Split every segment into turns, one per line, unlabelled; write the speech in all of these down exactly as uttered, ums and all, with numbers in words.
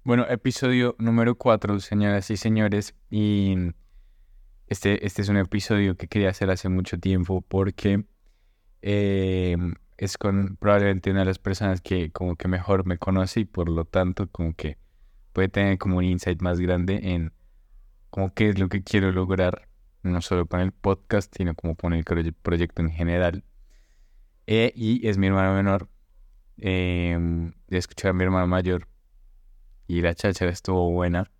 Bueno, episodio número cuatro, señoras y señores, y este, este es un episodio que quería hacer hace mucho tiempo porque eh, es con probablemente una de las personas que como que mejor me conoce y por lo tanto como que puede tener como un insight más grande en como qué es lo que quiero lograr, no solo con el podcast, sino como con el proye- proyecto en general. Eh, y es mi hermano menor, eh, escuché a mi hermano mayor y la cháchara estuvo buena.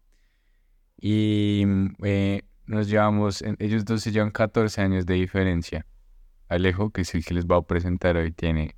Y eh, nos llevamos, en- ellos dos se llevan catorce años de diferencia. Alejo, que es el que les va a presentar hoy, tiene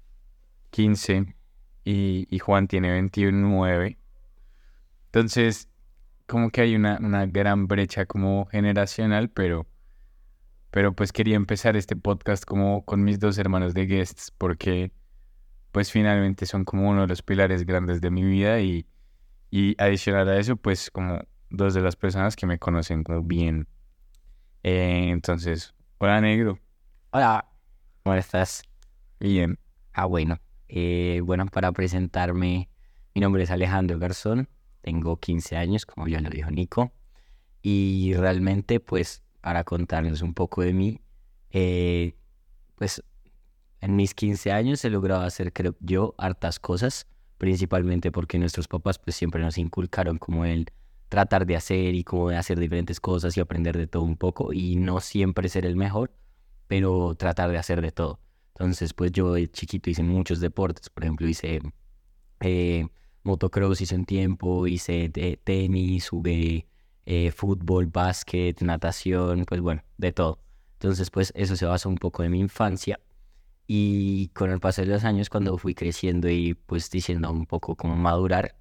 quince y, y Juan tiene veintinueve. Entonces, como que hay una, una gran brecha como generacional, pero, pero pues quería empezar este podcast como con mis dos hermanos de guests, porque pues finalmente son como uno de los pilares grandes de mi vida y, y adicional a eso, pues como dos de las personas que me conocen como bien. Eh, entonces, hola negro.
Hola, ¿cómo estás?
Bien.
Ah, bueno. Eh, bueno, para presentarme, mi nombre es Alejandro Garzón, tengo quince años, como ya lo dijo Nico, y realmente, pues, para contarles un poco de mí, eh, pues, en mis quince años he logrado hacer, creo yo, hartas cosas, principalmente porque nuestros papás, pues, siempre nos inculcaron como el tratar de hacer y como de hacer diferentes cosas y aprender de todo un poco, y no siempre ser el mejor, pero tratar de hacer de todo. Entonces, pues yo de chiquito hice muchos deportes, por ejemplo, hice eh, motocross, hice un tiempo, hice te- tenis, jugué eh, fútbol, básquet, natación, pues bueno, de todo. Entonces, pues eso se basa un poco de mi infancia y con el paso de los años, cuando fui creciendo y pues diciendo un poco como madurar,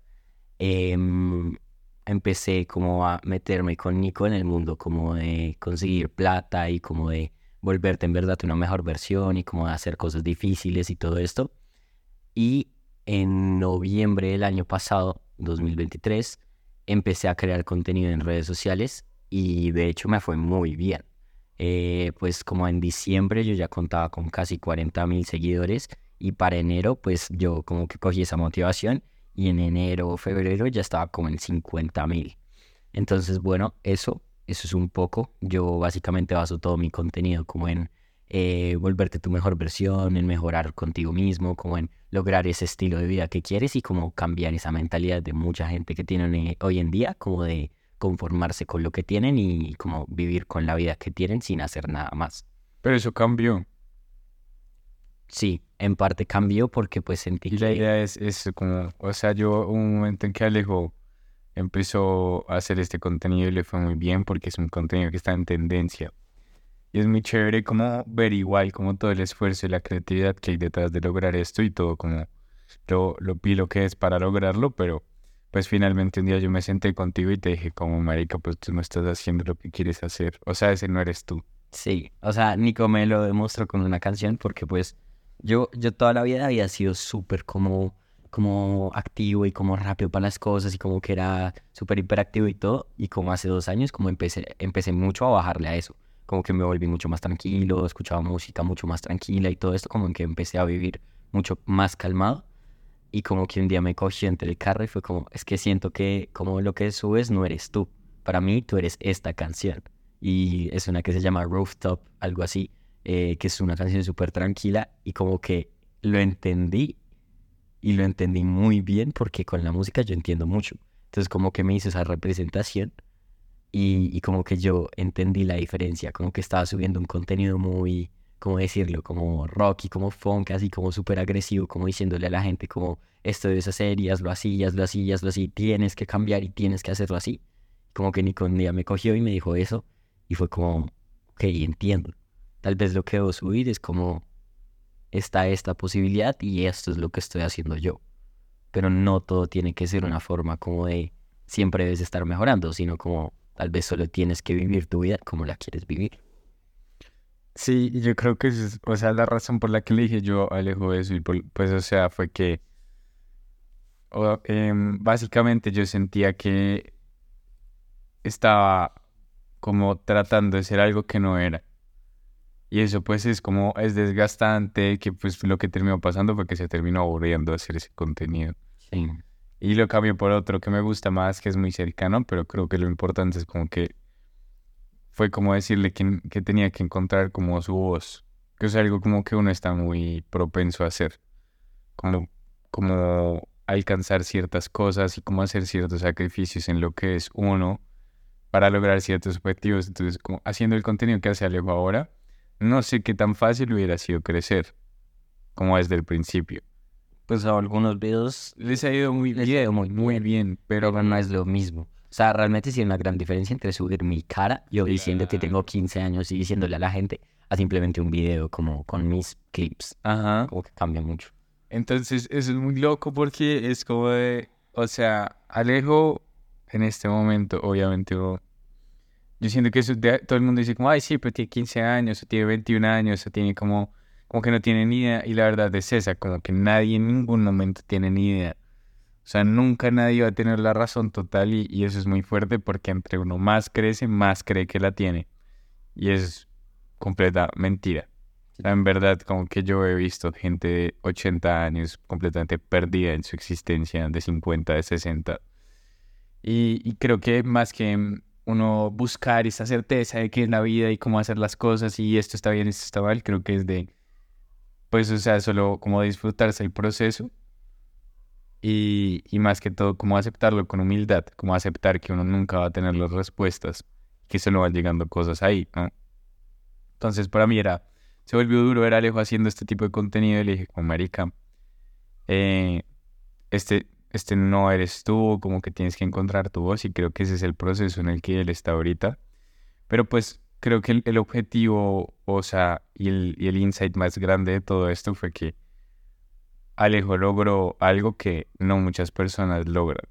em, empecé como a meterme con Nico en el mundo, como de conseguir plata y como de volverte en verdad una mejor versión y como de hacer cosas difíciles y todo esto. Y en noviembre del año pasado, dos mil veintitrés, empecé a crear contenido en redes sociales y de hecho me fue muy bien. Eh, pues como en diciembre yo ya contaba con casi cuarenta mil seguidores y para enero pues yo como que cogí esa motivación y en enero o febrero ya estaba como en cincuenta mil. Entonces, bueno, eso, eso es un poco. Yo básicamente baso todo mi contenido como en eh, volverte tu mejor versión, en mejorar contigo mismo, como en lograr ese estilo de vida que quieres y como cambiar esa mentalidad de mucha gente que tienen eh, hoy en día, como de conformarse con lo que tienen y como vivir con la vida que tienen sin hacer nada más.
Pero eso cambió.
Sí, en parte cambió porque pues sentí
Y la
que
idea es, es como, o sea, yo hubo un momento en que Alejo empezó a hacer este contenido y le fue muy bien porque es un contenido que está en tendencia. Y es muy chévere como ver igual como todo el esfuerzo y la creatividad que hay detrás de lograr esto y todo como lo, lo pilo que es para lograrlo, pero pues finalmente un día yo me senté contigo y te dije como marica, pues tú no estás haciendo lo que quieres hacer. O sea, ese no eres tú.
sí, o sea, Nico me lo demostró con una canción porque pues yo, yo toda la vida había sido súper como, como activo y como rápido para las cosas y como que era súper hiperactivo y todo. Y como hace dos años como empecé, empecé mucho a bajarle a eso. Como que me volví mucho más tranquilo, escuchaba música mucho más tranquila y todo esto como que empecé a vivir mucho más calmado. Y como que un día me cogió entre el carro y fue como, es que siento que como lo que subes no eres tú. Para mí tú eres esta canción. Y es una que se llama Rooftop, algo así, eh, que es una canción súper tranquila y como que lo entendí y lo entendí muy bien porque con la música yo entiendo mucho. Entonces como que me hizo esa representación y, y como que yo entendí la diferencia, como que estaba subiendo un contenido muy, ¿cómo decirlo? Como rocky, como funk, así como súper agresivo, como diciéndole a la gente como esto debes hacer y hazlo así, y hazlo así, y hazlo así, tienes que cambiar y tienes que hacerlo así. Como que Nico un día me cogió y me dijo eso y fue como, ok, entiendo. Tal vez lo que debo subir es como está esta posibilidad y esto es lo que estoy haciendo yo. Pero no todo tiene que ser una forma como de siempre debes estar mejorando, sino como tal vez solo tienes que vivir tu vida como la quieres vivir.
Sí, y yo creo que esa es, o sea, la razón por la que le dije yo a Alejo eso y por- pues, o sea, fue que o, em, básicamente yo sentía que estaba como tratando de ser algo que no era. Y eso pues es como, es desgastante, que pues lo que terminó pasando fue que se terminó aburriendo hacer ese contenido.
Sí,
y lo cambié por otro que me gusta más, que es muy cercano, pero creo que lo importante es como que fue como decirle que, que tenía que encontrar como su voz, que es algo como que uno está muy propenso a hacer, como, como alcanzar ciertas cosas y como hacer ciertos sacrificios en lo que es uno para lograr ciertos objetivos. Entonces, como haciendo el contenido que hace Alejo ahora, no sé qué tan fácil hubiera sido crecer, como desde el principio.
Pues a algunos videos
Les ha ido muy
les ha
bien,
ido muy
muy
bien,
bien, pero
pero no es lo mismo. O sea, realmente sí hay una gran diferencia entre subir mi cara, yo diciendo que tengo quince años y diciéndole a la gente, a simplemente un video como con mis clips.
ajá.
Como que cambia mucho.
Entonces, eso es muy loco porque es como de, o sea, Alejo en este momento, obviamente, o- yo siento que eso de- todo el mundo dice como, ay, sí, pero tiene quince años, o tiene veintiún años, o tiene como, como que no tiene ni idea, y la verdad es esa, como que nadie en ningún momento tiene ni idea. O sea, nunca nadie va a tener la razón total y, y eso es muy fuerte porque entre uno más crece, más cree que la tiene. Y es completa mentira. O sea, en verdad, como que yo he visto gente de ochenta años completamente perdida en su existencia, de cincuenta, de sesenta. Y, y creo que más que mm, uno buscar esa certeza de qué es la vida y cómo hacer las cosas y esto está bien, esto está mal, creo que es de, pues, o sea, solo como disfrutarse el proceso y, y más que todo como aceptarlo con humildad, como aceptar que uno nunca va a tener las respuestas, que solo van llegando cosas ahí, ¿no? Entonces para mí era, se volvió duro ver a Alejo haciendo este tipo de contenido y le dije como marica, eh, este, este no eres tú, como que tienes que encontrar tu voz y creo que ese es el proceso en el que él está ahorita. Pero pues creo que el, el objetivo, o sea, y el, y el insight más grande de todo esto fue que Alejo logró algo que no muchas personas logran,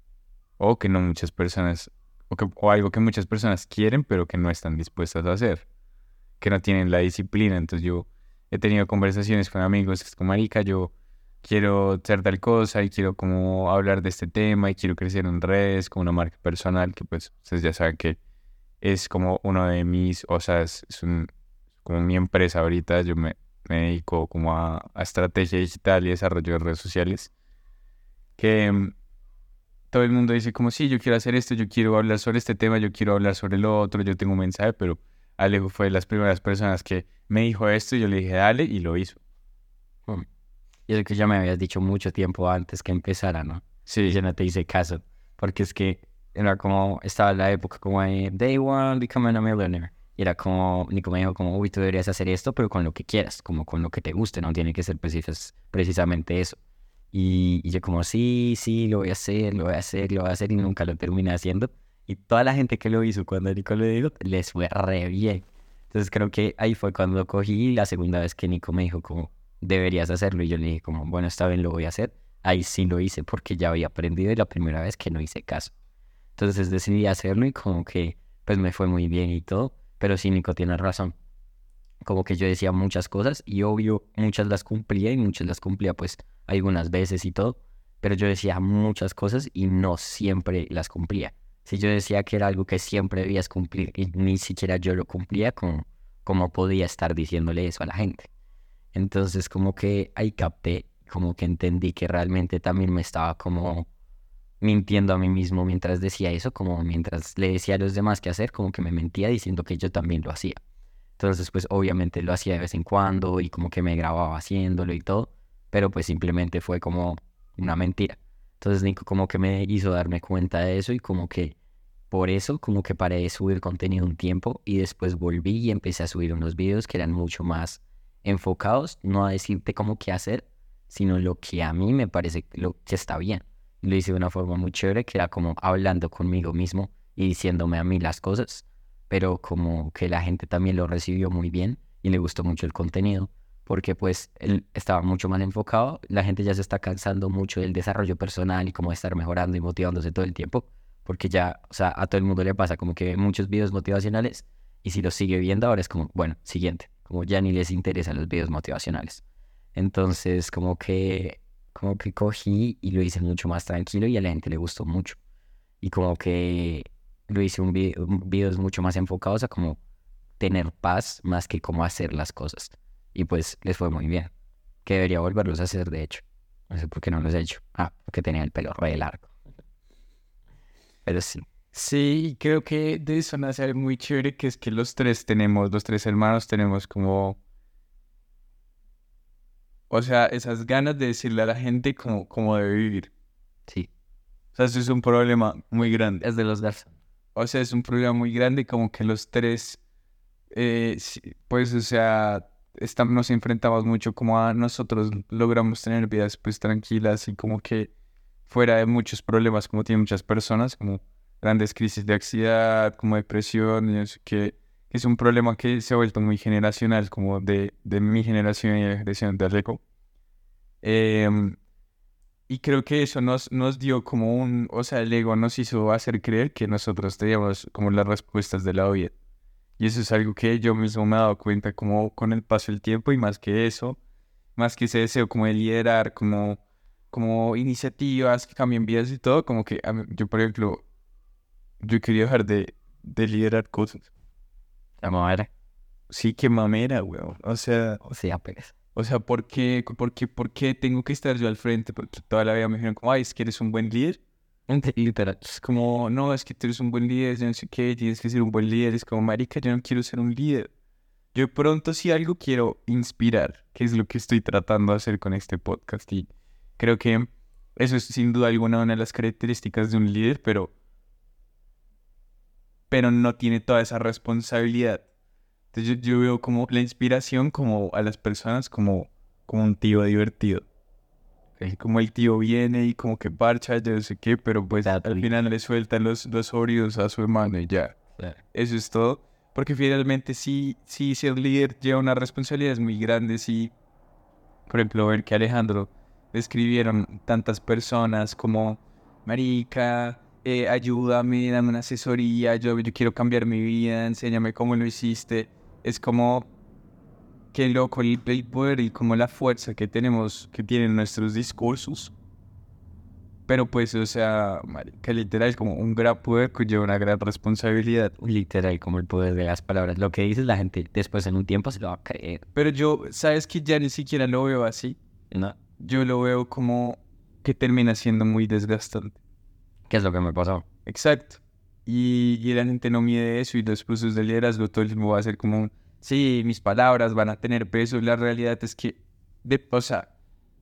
o que no muchas personas, o, que, o algo que muchas personas quieren, pero que no están dispuestas a hacer, que no tienen la disciplina. Entonces yo he tenido conversaciones con amigos, es como, marica, yo quiero hacer tal cosa y quiero como hablar de este tema y quiero crecer en redes con una marca personal, que pues ustedes ya saben que es como uno de mis, o sea, es, es un, como mi empresa ahorita, yo me, me dedico como a, a estrategia digital y desarrollo de redes sociales, que mm, todo el mundo dice como, sí, yo quiero hacer esto, yo quiero hablar sobre este tema, yo quiero hablar sobre lo otro, yo tengo un mensaje, pero Alejo fue de las primeras personas que me dijo esto y yo le dije, dale, y lo hizo.
Mm. Y eso que ya me habías dicho mucho tiempo antes que empezara, ¿no? Y
Sí,
yo no te hice caso, porque es que era como, estaba la época como de Day One Becoming a Millionaire. Y era como, Nico me dijo como, uy, tú deberías hacer esto, pero con lo que quieras, como con lo que te guste, no tiene que ser precis- precisamente eso. Y, y yo como, sí, sí, lo voy a hacer, lo voy a hacer, lo voy a hacer, y nunca lo terminé haciendo. Y toda la gente que lo hizo cuando Nico le dijo, les fue re bien. Entonces creo que ahí fue cuando cogí la segunda vez que Nico me dijo como, deberías hacerlo. Y yo le dije como, bueno, está bien, lo voy a hacer. Ahí sí lo hice porque ya había aprendido y la primera vez que no hice caso. Entonces decidí hacerlo y como que pues me fue muy bien y todo. Pero sí, Nico tiene razón. Como que yo decía muchas cosas y obvio muchas las cumplía y muchas las cumplía pues algunas veces y todo. Pero yo decía muchas cosas y no siempre las cumplía. Si yo decía que era algo que siempre debías cumplir y ni siquiera yo lo cumplía, como, como podía estar diciéndole eso a la gente. Entonces como que ahí capté, como que entendí que realmente también me estaba como mintiendo a mí mismo mientras decía eso, como mientras le decía a los demás qué hacer, como que me mentía diciendo que yo también lo hacía. Entonces pues obviamente lo hacía de vez en cuando y como que me grababa haciéndolo y todo, pero pues simplemente fue como una mentira. Entonces Nico como que me hizo darme cuenta de eso y como que por eso como que paré de subir contenido un tiempo y después volví y empecé a subir unos videos que eran mucho más enfocados, no a decirte cómo qué hacer, sino lo que a mí me parece lo que está bien. Lo hice de una forma muy chévere, que era como hablando conmigo mismo y diciéndome a mí las cosas, pero como que la gente también lo recibió muy bien y le gustó mucho el contenido, porque pues él estaba mucho más enfocado, la gente ya se está cansando mucho del desarrollo personal y como estar mejorando y motivándose todo el tiempo, porque ya, o sea, a todo el mundo le pasa como que ve muchos videos motivacionales y si los sigue viendo ahora es como, bueno, siguiente, como ya ni les interesan los videos motivacionales. Entonces, como que, como que cogí y lo hice mucho más tranquilo y a la gente le gustó mucho. Y como que lo hice un video, videos mucho más enfocados a como tener paz más que cómo hacer las cosas. Y pues les fue muy bien. Que debería volverlos a hacer, de hecho. No sé por qué no los he hecho. Ah, porque tenía el pelo re largo. Pero sí.
Sí, creo que de eso nace algo muy chévere, que es que los tres tenemos, los tres hermanos tenemos como, o sea, esas ganas de decirle a la gente cómo, cómo debe vivir.
Sí.
O sea, eso es un problema muy grande.
Es de los Garzón.
O sea, es un problema muy grande, como que los tres, eh, sí, pues, o sea, estamos, nos enfrentamos mucho como a nosotros logramos tener vidas pues tranquilas y como que fuera de muchos problemas como tienen muchas personas, como grandes crisis de ansiedad, como depresión, y eso, que es un problema que se ha vuelto muy generacional, como de, de mi generación y la generación de Alejo. Em, y creo que eso nos, nos dio como un, o sea, el ego nos hizo hacer creer que nosotros teníamos como las respuestas de la vida. Y eso es algo que yo mismo me he dado cuenta como con el paso del tiempo y más que eso, más que ese deseo como de liderar, como, como iniciativas que cambien vidas y todo, como que a mí- yo, por ejemplo, yo quería dejar de, de liderar cosas.
Vamos a ver.
Sí, qué mamera, weón. O sea,
O sea, pues.
o sea, ¿por qué, por qué, por qué tengo que estar yo al frente? Porque toda la vida me dijeron como, ay, es que eres un buen líder.
Literal.
Es como, no, es que tú eres un buen líder, yo no sé qué, tienes que ser un buen líder. Es como, marica, yo no quiero ser un líder. Yo de pronto sí algo quiero inspirar, que es lo que estoy tratando de hacer con este podcast. Y creo que eso es sin duda alguna una de las características de un líder, pero, pero no tiene toda esa responsabilidad. Entonces yo, yo veo como la inspiración como a las personas como, como un tío divertido.
Ok.
Como el tío viene y como que parcha, yo no sé qué, pero pues
Dato
al
y-
final le sueltan los, los Oreos a su hermano y ya.
Claro.
Eso es todo. Porque finalmente sí, sí ser líder lleva una responsabilidad muy grande. Sí, por ejemplo, ver que a Alejandro le escribieron tantas personas como, marica, eh, ayúdame, dame una asesoría, yo, yo quiero cambiar mi vida, enséñame cómo lo hiciste. Es como, qué loco el, el poder y como la fuerza que tenemos, que tienen nuestros discursos. Pero pues, o sea, marica, literal es como un gran poder que lleva una gran responsabilidad.
Literal, como el poder de las palabras. Lo que dices, la gente después en un tiempo se lo va a creer.
Pero yo, ¿sabes que ya ni siquiera lo veo así?
¿No?
Yo lo veo como que termina siendo muy desgastante.
¿Qué es lo que me pasó?
Exacto. Y, y la gente no mide eso y los procesos de liderazgo todo el tiempo va a ser como, sí, mis palabras van a tener peso. La realidad es que, de, o sea,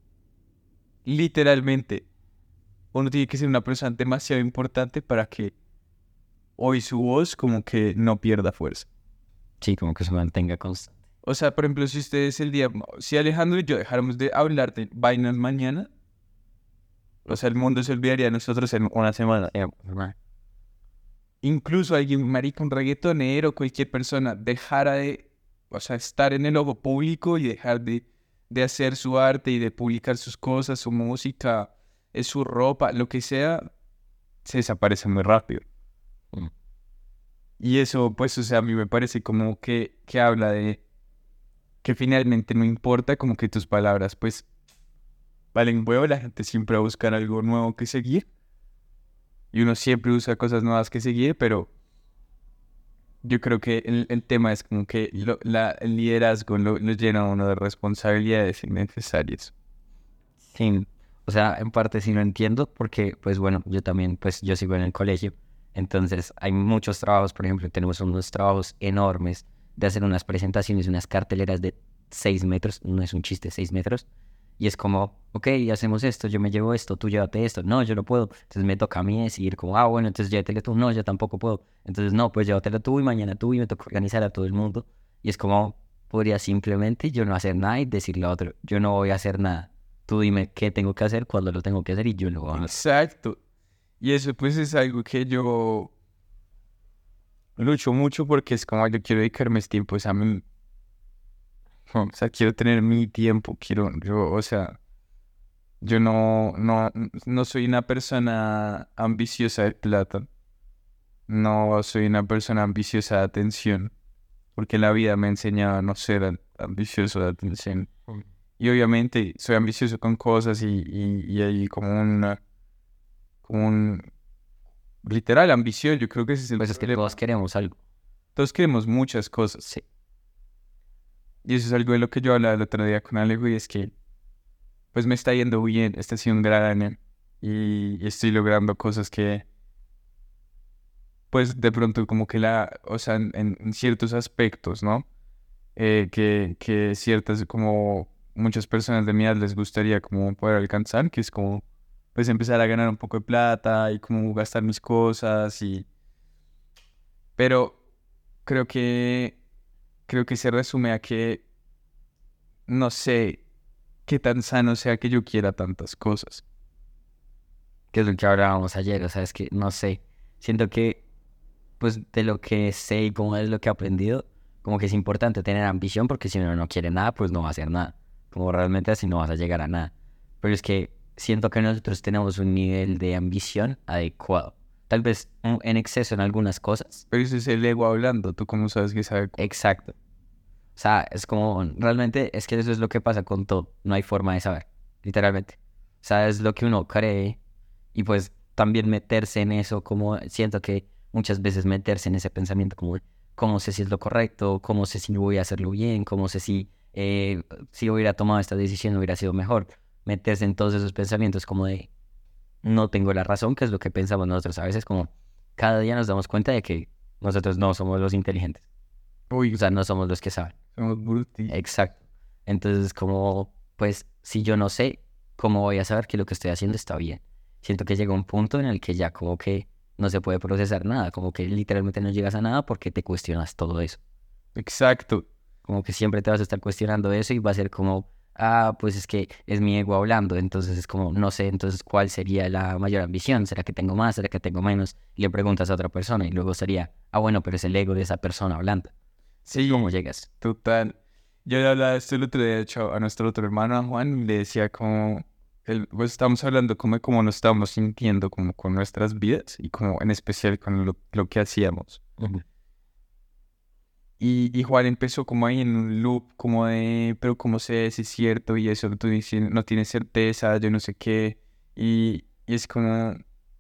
literalmente, uno tiene que ser una persona demasiado importante para que hoy su voz como que no pierda fuerza.
Sí, como que se mantenga constante.
O sea, por ejemplo, si ustedes el día, si Alejandro y yo dejáramos de hablar de vainas mañana, o sea, el mundo se olvidaría de nosotros en una semana.
Eh, normal.
Incluso alguien, marica, un reggaetonero, cualquier persona, dejara de, o sea, estar en el ojo público y dejar de, de hacer su arte y de publicar sus cosas, su música, eh, su ropa, lo que sea, se desaparece muy rápido.
Mm.
Y eso, pues, o sea, a mí me parece como que, que habla de que finalmente no importa, como que tus palabras, pues, valen huevo, la gente siempre va a buscar algo nuevo que seguir. Y uno siempre usa cosas nuevas que seguir, pero yo creo que el, el tema es como que lo- la, el liderazgo lo, lo llena a uno de responsabilidades innecesarias.
Sí, o sea, en parte sí lo entiendo porque, pues bueno, yo también, pues yo sigo en el colegio, entonces hay muchos trabajos, por ejemplo, tenemos unos trabajos enormes de hacer unas presentaciones, unas carteleras de seis metros, no es un chiste, seis metros, y es como, ok, hacemos esto, yo me llevo esto, tú llévate esto, no, yo no puedo, entonces me toca a mí decidir como, ah, bueno, entonces llévatelo tú, no, yo tampoco puedo, entonces no, pues llévatelo tú y mañana tú y me toca organizar a todo el mundo, y es como, podría simplemente yo no hacer nada y decirle a otro, yo no voy a hacer nada. Tú dime qué tengo que hacer, cuándo lo tengo que hacer y yo lo hago.
Exacto. Y eso pues es algo que yo lucho mucho porque es como yo quiero dedicarme este tiempo es a mí. O sea, quiero tener mi tiempo, quiero, yo, o sea, yo no, no, no soy una persona ambiciosa de plata. No soy una persona ambiciosa de atención, porque la vida me ha enseñado a no ser am- ambicioso de atención. Y obviamente soy ambicioso con cosas y, y, y hay como una, como un literal ambición. Yo creo que ese es el
Pues es que
problema.
todos queremos algo.
Todos queremos muchas cosas.
Sí.
Y eso es algo de lo que yo hablaba el otro día con Alejo y es que pues me está yendo bien, este ha sido un gran año y, y estoy logrando cosas que, pues de pronto como que la, o sea, en, en ciertos aspectos, ¿no? Eh, que, que ciertas, como muchas personas de mi edad les gustaría como poder alcanzar, que es como, pues empezar a ganar un poco de plata y como gastar mis cosas y... Pero creo que, creo que se resume a que no sé qué tan sano sea que yo quiera tantas cosas.
Que es lo que hablábamos ayer, o sea, es que no sé, siento que pues de lo que sé y cómo es lo que he aprendido, como que es importante tener ambición porque si uno no quiere nada, pues no va a hacer nada, como realmente así no vas a llegar a nada, pero es que siento que nosotros tenemos un nivel de ambición adecuado, tal vez un- en exceso en algunas cosas,
Pero ese es el ego hablando, ¿tú cómo sabes que sabe?
exacto, o sea, es como, realmente es que eso es lo que pasa con todo, no hay forma de saber, literalmente, o sea, es lo que uno cree y pues también meterse en eso, como siento que muchas veces meterse en ese pensamiento como, ¿cómo sé si es lo correcto? ¿Cómo sé si voy a hacerlo bien? ¿Cómo sé si, eh, si hubiera tomado esta decisión hubiera sido mejor? Meterse en todos esos pensamientos como de, no tengo la razón, que es lo que pensamos nosotros a veces, como cada día nos damos cuenta de que nosotros no somos los inteligentes, o
Uy,
sea, no somos los que saben.
somos brutis.
Exacto. Entonces, como, pues, si yo no sé, ¿cómo voy a saber que lo que estoy haciendo está bien? Siento que llega un punto en el que ya como que no se puede procesar nada, como que literalmente no llegas a nada porque te cuestionas todo eso.
Exacto.
Como que siempre te vas a estar cuestionando eso y va a ser como, ah, pues es que es mi ego hablando, entonces es como, no sé, entonces cuál sería la mayor ambición, ¿será que tengo más? ¿Será que tengo menos? Y le preguntas a otra persona y luego sería, ah, bueno, pero es el ego de esa persona hablando. ¿Cómo
Sí,
llegas?
total. Yo le hablaba de esto el otro día, de hecho, a nuestro otro hermano, a Juan, y le decía como, el, pues estamos hablando como de cómo nos estamos sintiendo como con nuestras vidas y como en especial con lo, lo que hacíamos.
Ujú.
Y, y Juan empezó como ahí en un loop como de, pero cómo sé si es cierto y eso, tú dices, no tienes certeza, yo no sé qué. Y, y es como,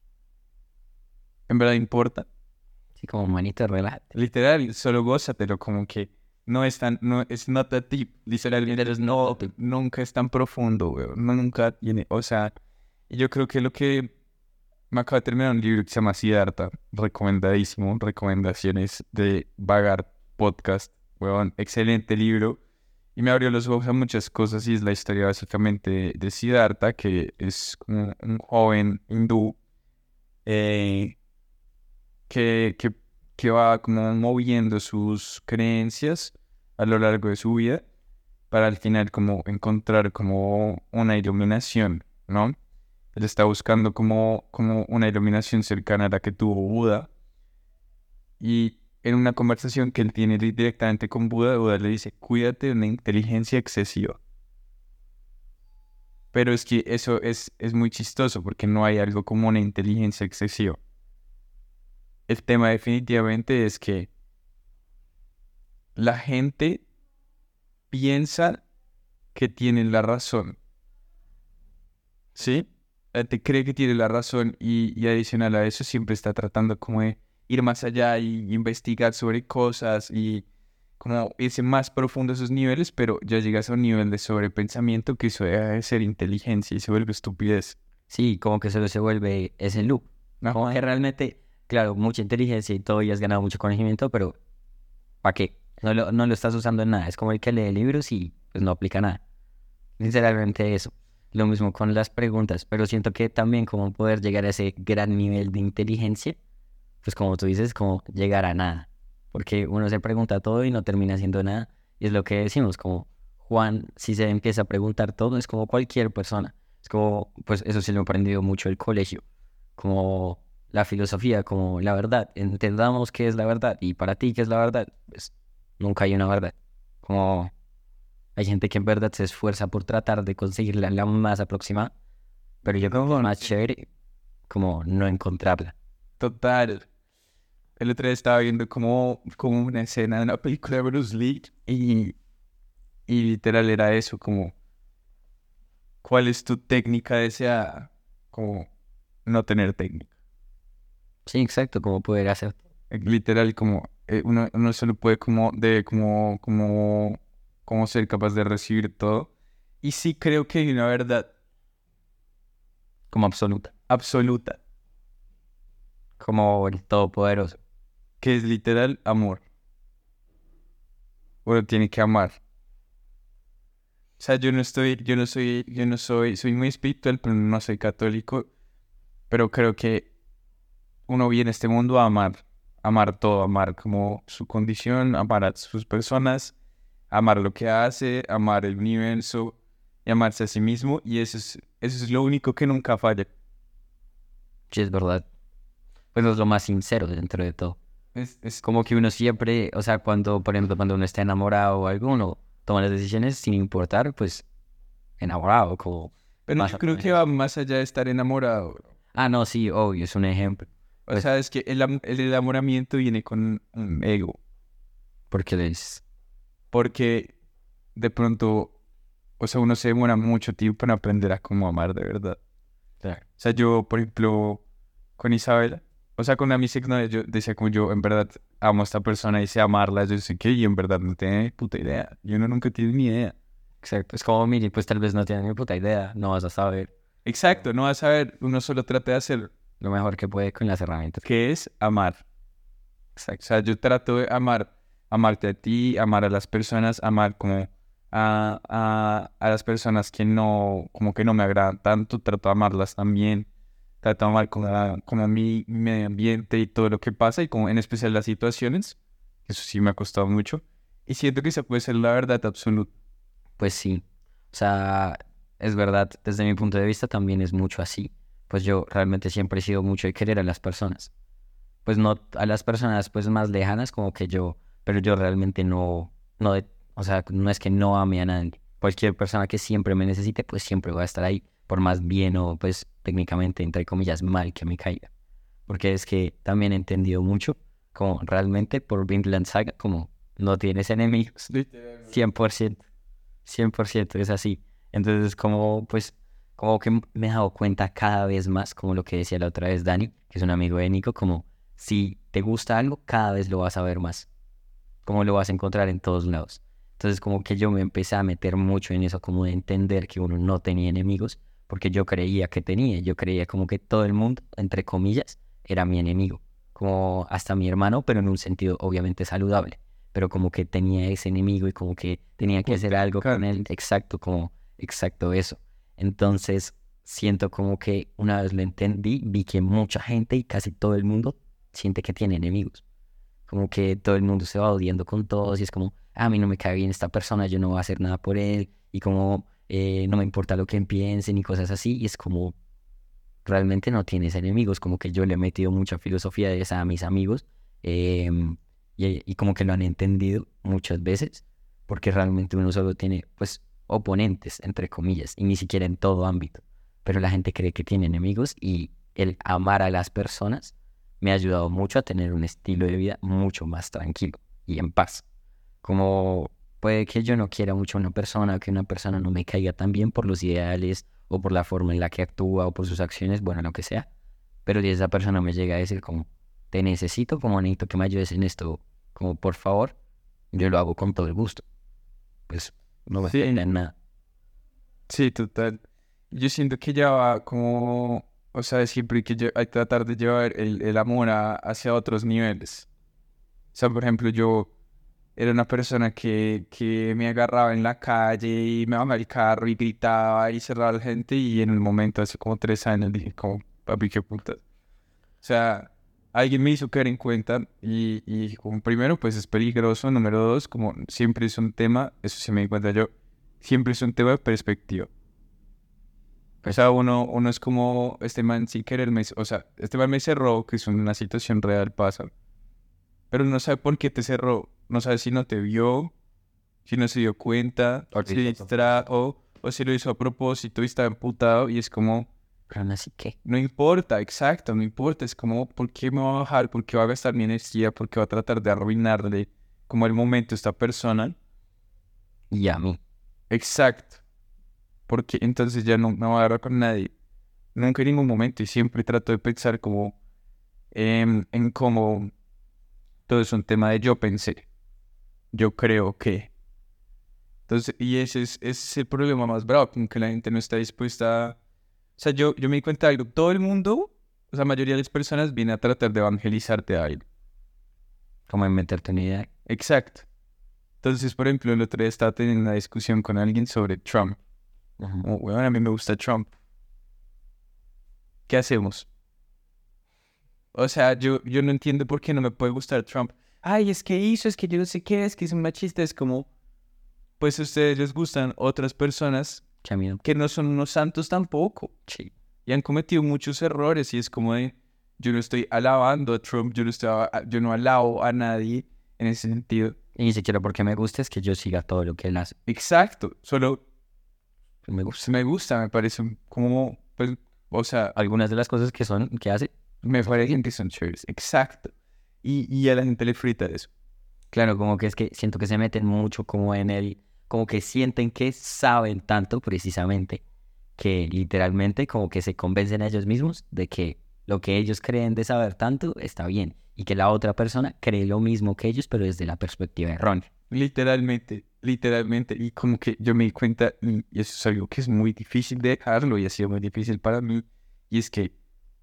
en verdad importa.
Así como manito, relájate.
Literal, solo gózatelo, como que no es tan, no, es not that deep, literalmente, no, nunca es tan profundo, weón, no, nunca tiene, o sea, y yo creo que lo que me acaba de terminar un libro que se llama Siddhartha, recomendadísimo, recomendaciones de Vagar Podcast, weón, excelente libro, y me abrió los ojos a muchas cosas, y es la historia básicamente de, de Siddhartha, que es como un joven hindú, eh, que, que, que va como moviendo sus creencias a lo largo de su vida para al final como encontrar como una iluminación, ¿no? Él está buscando como, como una iluminación cercana a la que tuvo Buda y en una conversación que él tiene di- directamente con Buda, Buda le dice, cuídate de una inteligencia excesiva. Pero es que eso es, es muy chistoso porque no hay algo como una inteligencia excesiva. El tema definitivamente es que la gente piensa que tiene la razón, ¿sí? La gente cree que tiene la razón y, y adicional a eso siempre está tratando como de ir más allá y investigar sobre cosas y como irse más profundo a esos niveles, pero ya llegas a un nivel de sobrepensamiento que eso deja de ser inteligencia y se vuelve estupidez.
Sí, como que solo se vuelve ese loop. Como que
Ajá.
realmente, claro, mucha inteligencia y todo, y has ganado mucho conocimiento, pero ¿para qué? No lo, no lo estás usando en nada. Es como el que lee libros y pues no aplica nada. Sinceramente eso. Lo mismo con las preguntas, pero siento que también como poder llegar a ese gran nivel de inteligencia, pues como tú dices, como llegar a nada. Porque uno se pregunta todo y no termina haciendo nada. Y es lo que decimos, como Juan, si se empieza a preguntar todo, es como cualquier persona. Es como, pues eso sí lo he aprendido mucho el colegio. Como la filosofía, como la verdad. Entendamos qué es la verdad. Y para ti, ¿qué es la verdad? Pues nunca hay una verdad. Como hay gente que en verdad se esfuerza por tratar de conseguirla la más aproximada. Pero yo creo que es más chévere como no encontrarla.
Total. El otro día estaba viendo como, como una escena de una película de Bruce Lee y, y literal era eso, como ¿cuál es tu técnica deseada? Como no tener técnica.
Sí, exacto, como poder hacer.
Eh, Literal, como eh, uno, uno solo puede como, de, como, como, como ser capaz de recibir todo Y sí creo que hay una verdad
Como absoluta.
absoluta,
Como el todopoderoso.
que es literal amor. Uno tiene que amar. O sea, yo no estoy, yo no soy, yo no soy, soy muy espiritual, pero no soy católico. Pero creo que uno viene a este mundo a amar, amar todo, amar como su condición, amar a sus personas, amar lo que hace, amar el universo y amarse a sí mismo. Y eso es, eso es lo único que nunca falla.
Sí, es verdad. Pues es lo más sincero dentro de todo.
Es, es,
Como que uno siempre, o sea, cuando, por ejemplo, cuando uno está enamorado o algo, uno toma las decisiones sin importar, pues, enamorado, como
pero
más
yo
o
creo que
menos.
va más allá de estar enamorado, bro.
Ah, no, sí, obvio, es un ejemplo.
O
Pues,
sea, es que el, am- el enamoramiento viene con un ego.
porque les...
Porque de pronto, o sea, uno se demora mucho tiempo en aprender a cómo amar de verdad.
Claro.
O sea, yo, por ejemplo, con Isabela, o sea, con una de mis exnovias, yo decía como yo, en verdad, amo a esta persona y sé amarla, yo sé qué, y en verdad no tenía ni puta idea. Yo no nunca tiene ni idea.
Exacto. Es como, mire, pues tal vez no tienes ni puta idea, no vas a saber
Exacto, no vas a ver, uno solo trata de hacer,
lo mejor que puede con las herramientas.
que es amar. O
Exacto.
sea, yo trato de amar, amarte a ti, amar a las personas, amar como a, a, a las personas que no, como que no me agradan tanto, trato de amarlas también, trato de amar como, a- como a mi medio ambiente y todo lo que pasa, y como en especial las situaciones, eso sí me ha costado mucho, y siento que esa puede ser la verdad absoluta.
Pues sí. O sea, es verdad, desde mi punto de vista también es mucho así. Pues yo realmente siempre he sido mucho de querer a las personas. Pues no a las personas pues más lejanas como que yo, pero yo realmente no, no, de- o sea, no es que no ame a nadie. Cualquier persona que siempre me necesite, pues siempre va a estar ahí, por más bien o pues técnicamente, entre comillas, mal que me caiga. Porque es que también he entendido mucho, como realmente por Vinland Saga, como no tienes enemigos,
Literalmente.
cien por ciento cien por ciento es así. Entonces, como, pues, como que me he dado cuenta cada vez más, como lo que decía la otra vez Dani, que es un amigo de Nico, como si te gusta algo, cada vez lo vas a ver más, como lo vas a encontrar en todos lados. Entonces, como que yo me empecé a meter mucho en eso, como de entender que uno no tenía enemigos, porque yo creía que tenía, yo creía como que todo el mundo, entre comillas, era mi enemigo, como hasta mi hermano, pero en un sentido obviamente saludable, pero como que tenía ese enemigo y como que tenía que hacer algo con él,
Contrincante.
exacto, como exacto eso. Entonces, siento como que una vez lo entendí, vi que mucha gente y casi todo el mundo siente que tiene enemigos, como que todo el mundo se va odiando con todos y es como, "Ah, a mí no me cae bien esta persona, yo no voy a hacer nada por él y como eh, no me importa lo que piensen y cosas así", y es como realmente no tienes enemigos, como que yo le he metido mucha filosofía de esa a mis amigos, em, y, y como que lo han entendido muchas veces, porque realmente uno solo tiene pues oponentes, entre comillas, y ni siquiera en todo ámbito, pero la gente cree que tiene enemigos y el amar a las personas me ha ayudado mucho a tener un estilo de vida mucho más tranquilo y en paz. Como puede que yo no quiera mucho a una persona, que una persona no me caiga tan bien por los ideales o por la forma en la que actúa o por sus acciones, bueno, lo que sea. Pero si esa persona me llega a decir como, te necesito, como necesito que me ayudes en esto, como por favor, yo lo hago con todo el gusto. Pues no me
Sí,
falta en nada.
sí, total. Yo siento que ya va como, o sea, siempre hay que lle- hay que tratar de llevar el, el amor a- hacia otros niveles. O sea, por ejemplo, yo era una persona que, que me agarraba en la calle y me bajaba el carro y gritaba y cerraba a la gente, y en un momento, hace como tres años, dije como, papi, qué puta. O sea, alguien me hizo caer en cuenta, y, y como primero, pues es peligroso. Número dos, como siempre es un tema, eso sí me di cuenta yo, siempre es un tema de perspectiva. O
Pues
sea, uno, uno es como, este man sin querer me, o sea, este man me cerró, que es una situación real, pasa, pero no sabe por qué te cerró, no sabe si no te vio, si no se dio cuenta,
porque
si
hizo a propósito.
distrajo o si lo hizo a propósito y está emputado, y es como,
Pero aún así que,
no importa, exacto, no importa, es como, ¿por qué me va a bajar? ¿Por qué va a gastar mi energía? ¿Por qué va a tratar de arruinarle como el momento a esta persona?
y a mí.
Exacto, porque entonces ya no, no va a agarrar con nadie, nunca en ningún momento, y siempre trato de pensar como em, en cómo todo es un tema de yo pensé, yo creo que. Entonces, y ese es, ese es el problema más bravo, como que la gente no está dispuesta a... O sea, yo, yo me di cuenta de algo. Todo el mundo, o sea, la mayoría de las personas viene a tratar de evangelizarte a algo.
Como en meterte una idea.
Exacto. Entonces, por ejemplo, el otro día estaba teniendo una discusión con alguien sobre Trump.
Ujú.
Como, bueno, a mí me gusta Trump. ¿Qué hacemos? O sea, yo, yo no entiendo por qué no me puede gustar Trump. Ay, es que hizo, es que yo no sé qué, es que es un machista. Es como, pues a ustedes les gustan otras personas
Qué miedo.
que no son unos santos tampoco.
Sí.
Y han cometido muchos errores y es como de, yo no estoy alabando a Trump, yo no, estoy, a- yo no alabo a nadie en ese sentido.
Y ni siquiera porque me gusta es que yo siga todo lo que él hace.
Exacto, solo
Pues me gusta.
pues, me gusta, me parece como, pues, o sea,
Algunas de las cosas que son, que hace,
me parecen que son chéveres. Exacto. Y, y a la gente le frita eso.
claro, como que es que siento que se meten mucho como en el, como que sienten que saben tanto precisamente, que literalmente como que se convencen a ellos mismos de que lo que ellos creen de saber tanto está bien y que la otra persona cree lo mismo que ellos, pero desde la perspectiva errónea.
Literalmente, literalmente. Y como que yo me di cuenta, y y eso es algo que es muy difícil de dejarlo y ha sido muy difícil para mí. Y es que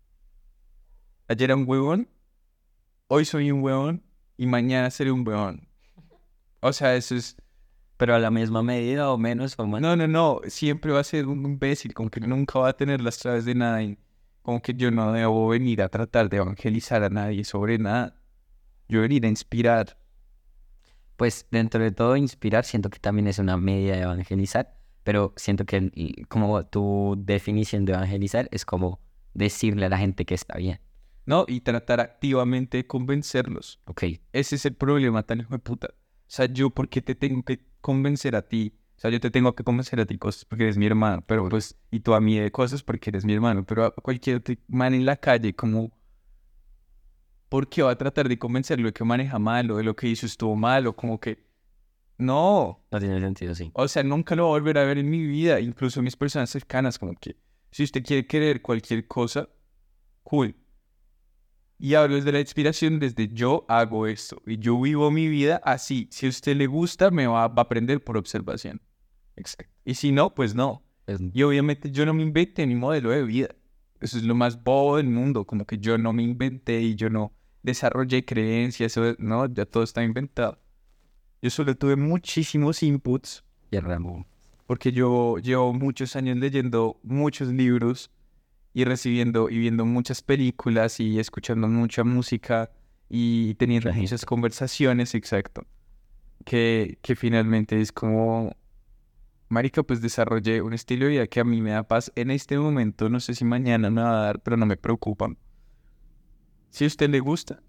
ayer era un huevón, hoy soy un huevón y mañana seré un huevón. O sea, eso es...
Pero a la misma medida o menos o más.
No, no, no. Siempre va a ser un imbécil, como que nunca va a tener las claves de nada. Y como que yo no debo venir a tratar de evangelizar a nadie sobre nada. Yo venir a inspirar.
Pues dentro de todo inspirar siento que también es una medida de evangelizar, pero siento que el- como tu definición de evangelizar es como decirle a la gente que está bien.
¿No? Y tratar activamente de convencerlos.
Ok,
Ese es el problema tan hijo de puta. O sea, yo, ¿por qué te tengo que convencer a ti? O sea, yo te tengo que convencer a ti cosas porque eres mi hermano, pero pues, y tú a mí de cosas porque eres mi hermano, pero a cualquier otro man en la calle, como, ¿por qué va a tratar de convencerlo de que maneja mal o de lo que hizo estuvo mal o como que, no,
no tiene sentido, sí.
o sea, nunca lo voy a volver a ver en mi vida, incluso mis personas cercanas, como que, si usted quiere querer cualquier cosa, cool. Y hablo desde la inspiración, desde yo hago esto y yo vivo mi vida así. Si a usted le gusta, me va, va a aprender por observación.
Exacto.
Y si no, pues no.
Pues,
Y obviamente yo no me inventé mi modelo de vida. Eso es lo más bobo del mundo, como que yo no me inventé y yo no desarrollé creencias, eso, no, ya todo está inventado. Yo solo tuve muchísimos inputs
y Ramón.
porque yo llevo muchos años leyendo muchos libros y recibiendo y viendo muchas películas y escuchando mucha música y teniendo
Mucha
muchas conversaciones, exacto, que, que finalmente es como, marica, pues desarrollé un estilo de vida que a mí me da paz en este momento, no sé si mañana me va a dar, pero no me preocupa. Si a usted le gusta,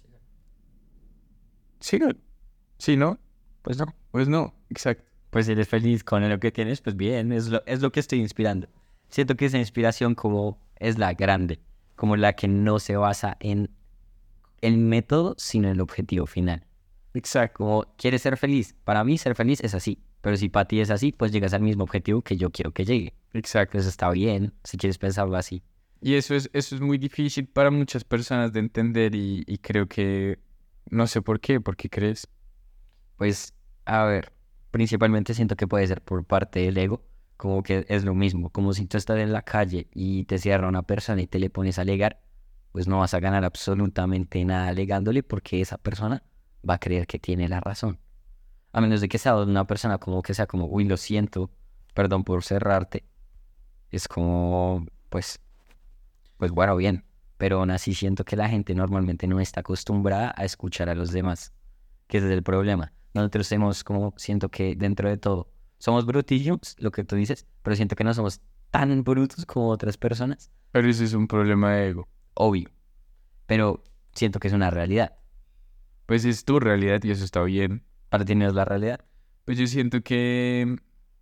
sígalo. Si no,
Pues no.
pues no, exacto.
Pues si eres feliz con lo que tienes, pues bien, es lo, es lo que estoy inspirando. Siento que esa inspiración como es la grande, como la que no se basa en el método, sino en el objetivo final.
Exacto.
Como quieres ser feliz, para mí ser feliz es así, pero si para ti es así, pues llegas al mismo objetivo que yo quiero que llegue.
Exacto.
Eso está bien, si quieres pensarlo así.
Y eso es, eso es muy difícil para muchas personas de entender y, y creo que, no sé por qué, ¿por qué crees?
Pues, a ver, principalmente siento que puede ser por parte del ego, como que es lo mismo, como si tú estás en la calle y te cierra una persona y te le pones a alegar, pues no vas a ganar absolutamente nada alegándole porque esa persona va a creer que tiene la razón. A menos de que sea una persona como que sea como, uy, lo siento, perdón por cerrarte. Es como, pues, pues bueno, bien. Pero aún así siento que la gente normalmente no está acostumbrada a escuchar a los demás, que ese es el problema. Nosotros hemos como, siento que dentro de todo, somos brutillos, lo que tú dices, pero siento que no somos tan brutos como otras personas,
Pero eso es un problema de ego.
obvio. Pero siento que es una realidad.
Pues es tu realidad y eso está bien.
Para ti no es la realidad.
Pues yo siento que,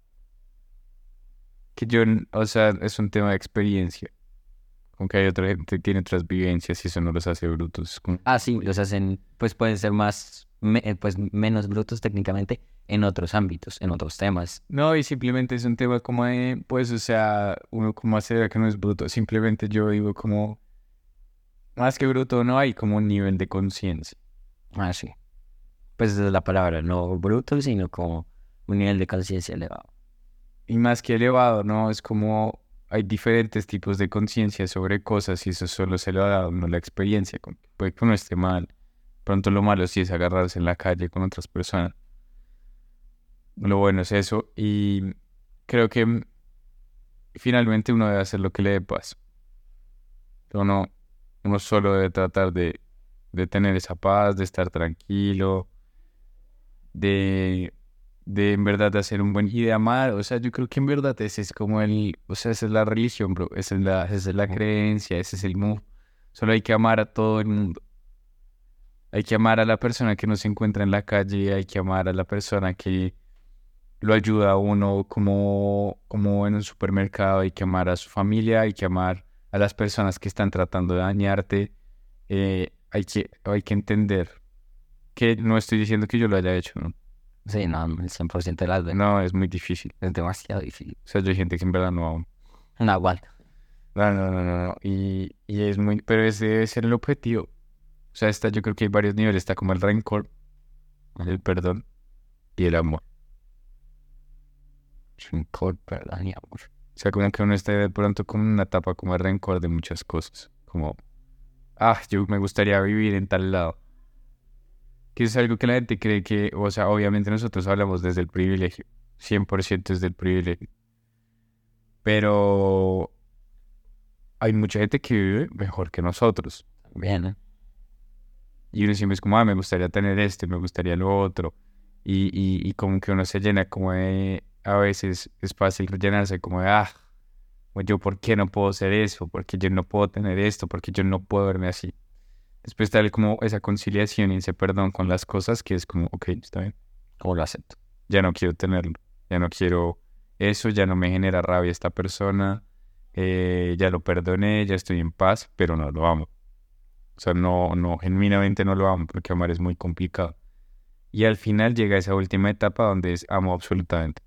que yo, n- o sea, es un tema de experiencia. Como que hay otra gente que tiene otras vivencias y eso no los hace brutos. Es como-
Ah, sí, los hacen, pues pueden ser más, me- eh, pues menos brutos técnicamente en otros ámbitos, en otros temas.
No, y simplemente es un tema como de, pues, o sea, uno como hacer que no es bruto. Simplemente yo digo como, más que bruto no hay como un nivel de conciencia.
Ah, sí. Pues esa es la palabra, no bruto, sino como un nivel de conciencia elevado.
Y más que elevado, ¿no? Es como hay diferentes tipos de conciencia sobre cosas y eso solo se lo da a uno la experiencia. Como que puede que uno esté mal. Pronto lo malo sí es agarrarse en la calle con otras personas. Lo bueno es eso. Y creo que mm, finalmente uno debe hacer lo que le dé paz. Uno, uno solo debe tratar de, de tener esa paz, de estar tranquilo, de, de en verdad de hacer un buen y de amar. O sea, yo creo que en verdad ese es como el, o sea, esa es la religión, bro. Esa es la, esa es la creencia, ese es el move. Solo hay que amar a todo el mundo. Hay que amar a la persona que no se encuentra en la calle, hay que amar a la persona que lo ayuda a uno como, como en un supermercado, hay que amar a su familia, hay que amar a las personas que están tratando de dañarte. Eh, hay que, hay que entender que no estoy diciendo que yo lo haya hecho, ¿no?
Sí, no, el cien por ciento de las veces.
No, es muy difícil.
Es demasiado difícil.
O sea, yo hay gente que en verdad no...
No aguanta.
No, no, no, no, no. Y, y es muy... Pero ese debe ser el objetivo. O sea, está, yo creo que hay varios niveles. Está como el rencor, el perdón y el amor.
Rencor, perdón y amor.
O sea, como que uno está de pronto con una etapa como de rencor de muchas cosas. Como, ah, yo me gustaría vivir en tal lado. Que es algo que la gente cree que, o sea, obviamente nosotros hablamos desde el privilegio. cien por ciento desde el privilegio. Pero hay mucha gente que vive mejor que nosotros.
Bien, ¿eh?
Y uno siempre es como, ah, me gustaría tener esto, me gustaría lo otro. Y, y, y como que uno se llena como de, a veces es fácil llenarse como de, ah, pues yo por qué no puedo hacer eso, porque yo no puedo tener esto, porque yo no puedo verme así. Después tal como esa conciliación y ese perdón con las cosas que es como, ok, está bien,
¿Cómo lo acepto?
ya no quiero tenerlo, ya no quiero eso, ya no me genera rabia esta persona, eh, ya lo perdoné, ya estoy en paz, pero no lo amo. O sea, no, no, genuinamente no lo amo porque amar es muy complicado. Y al final llega esa última etapa donde es amo absolutamente.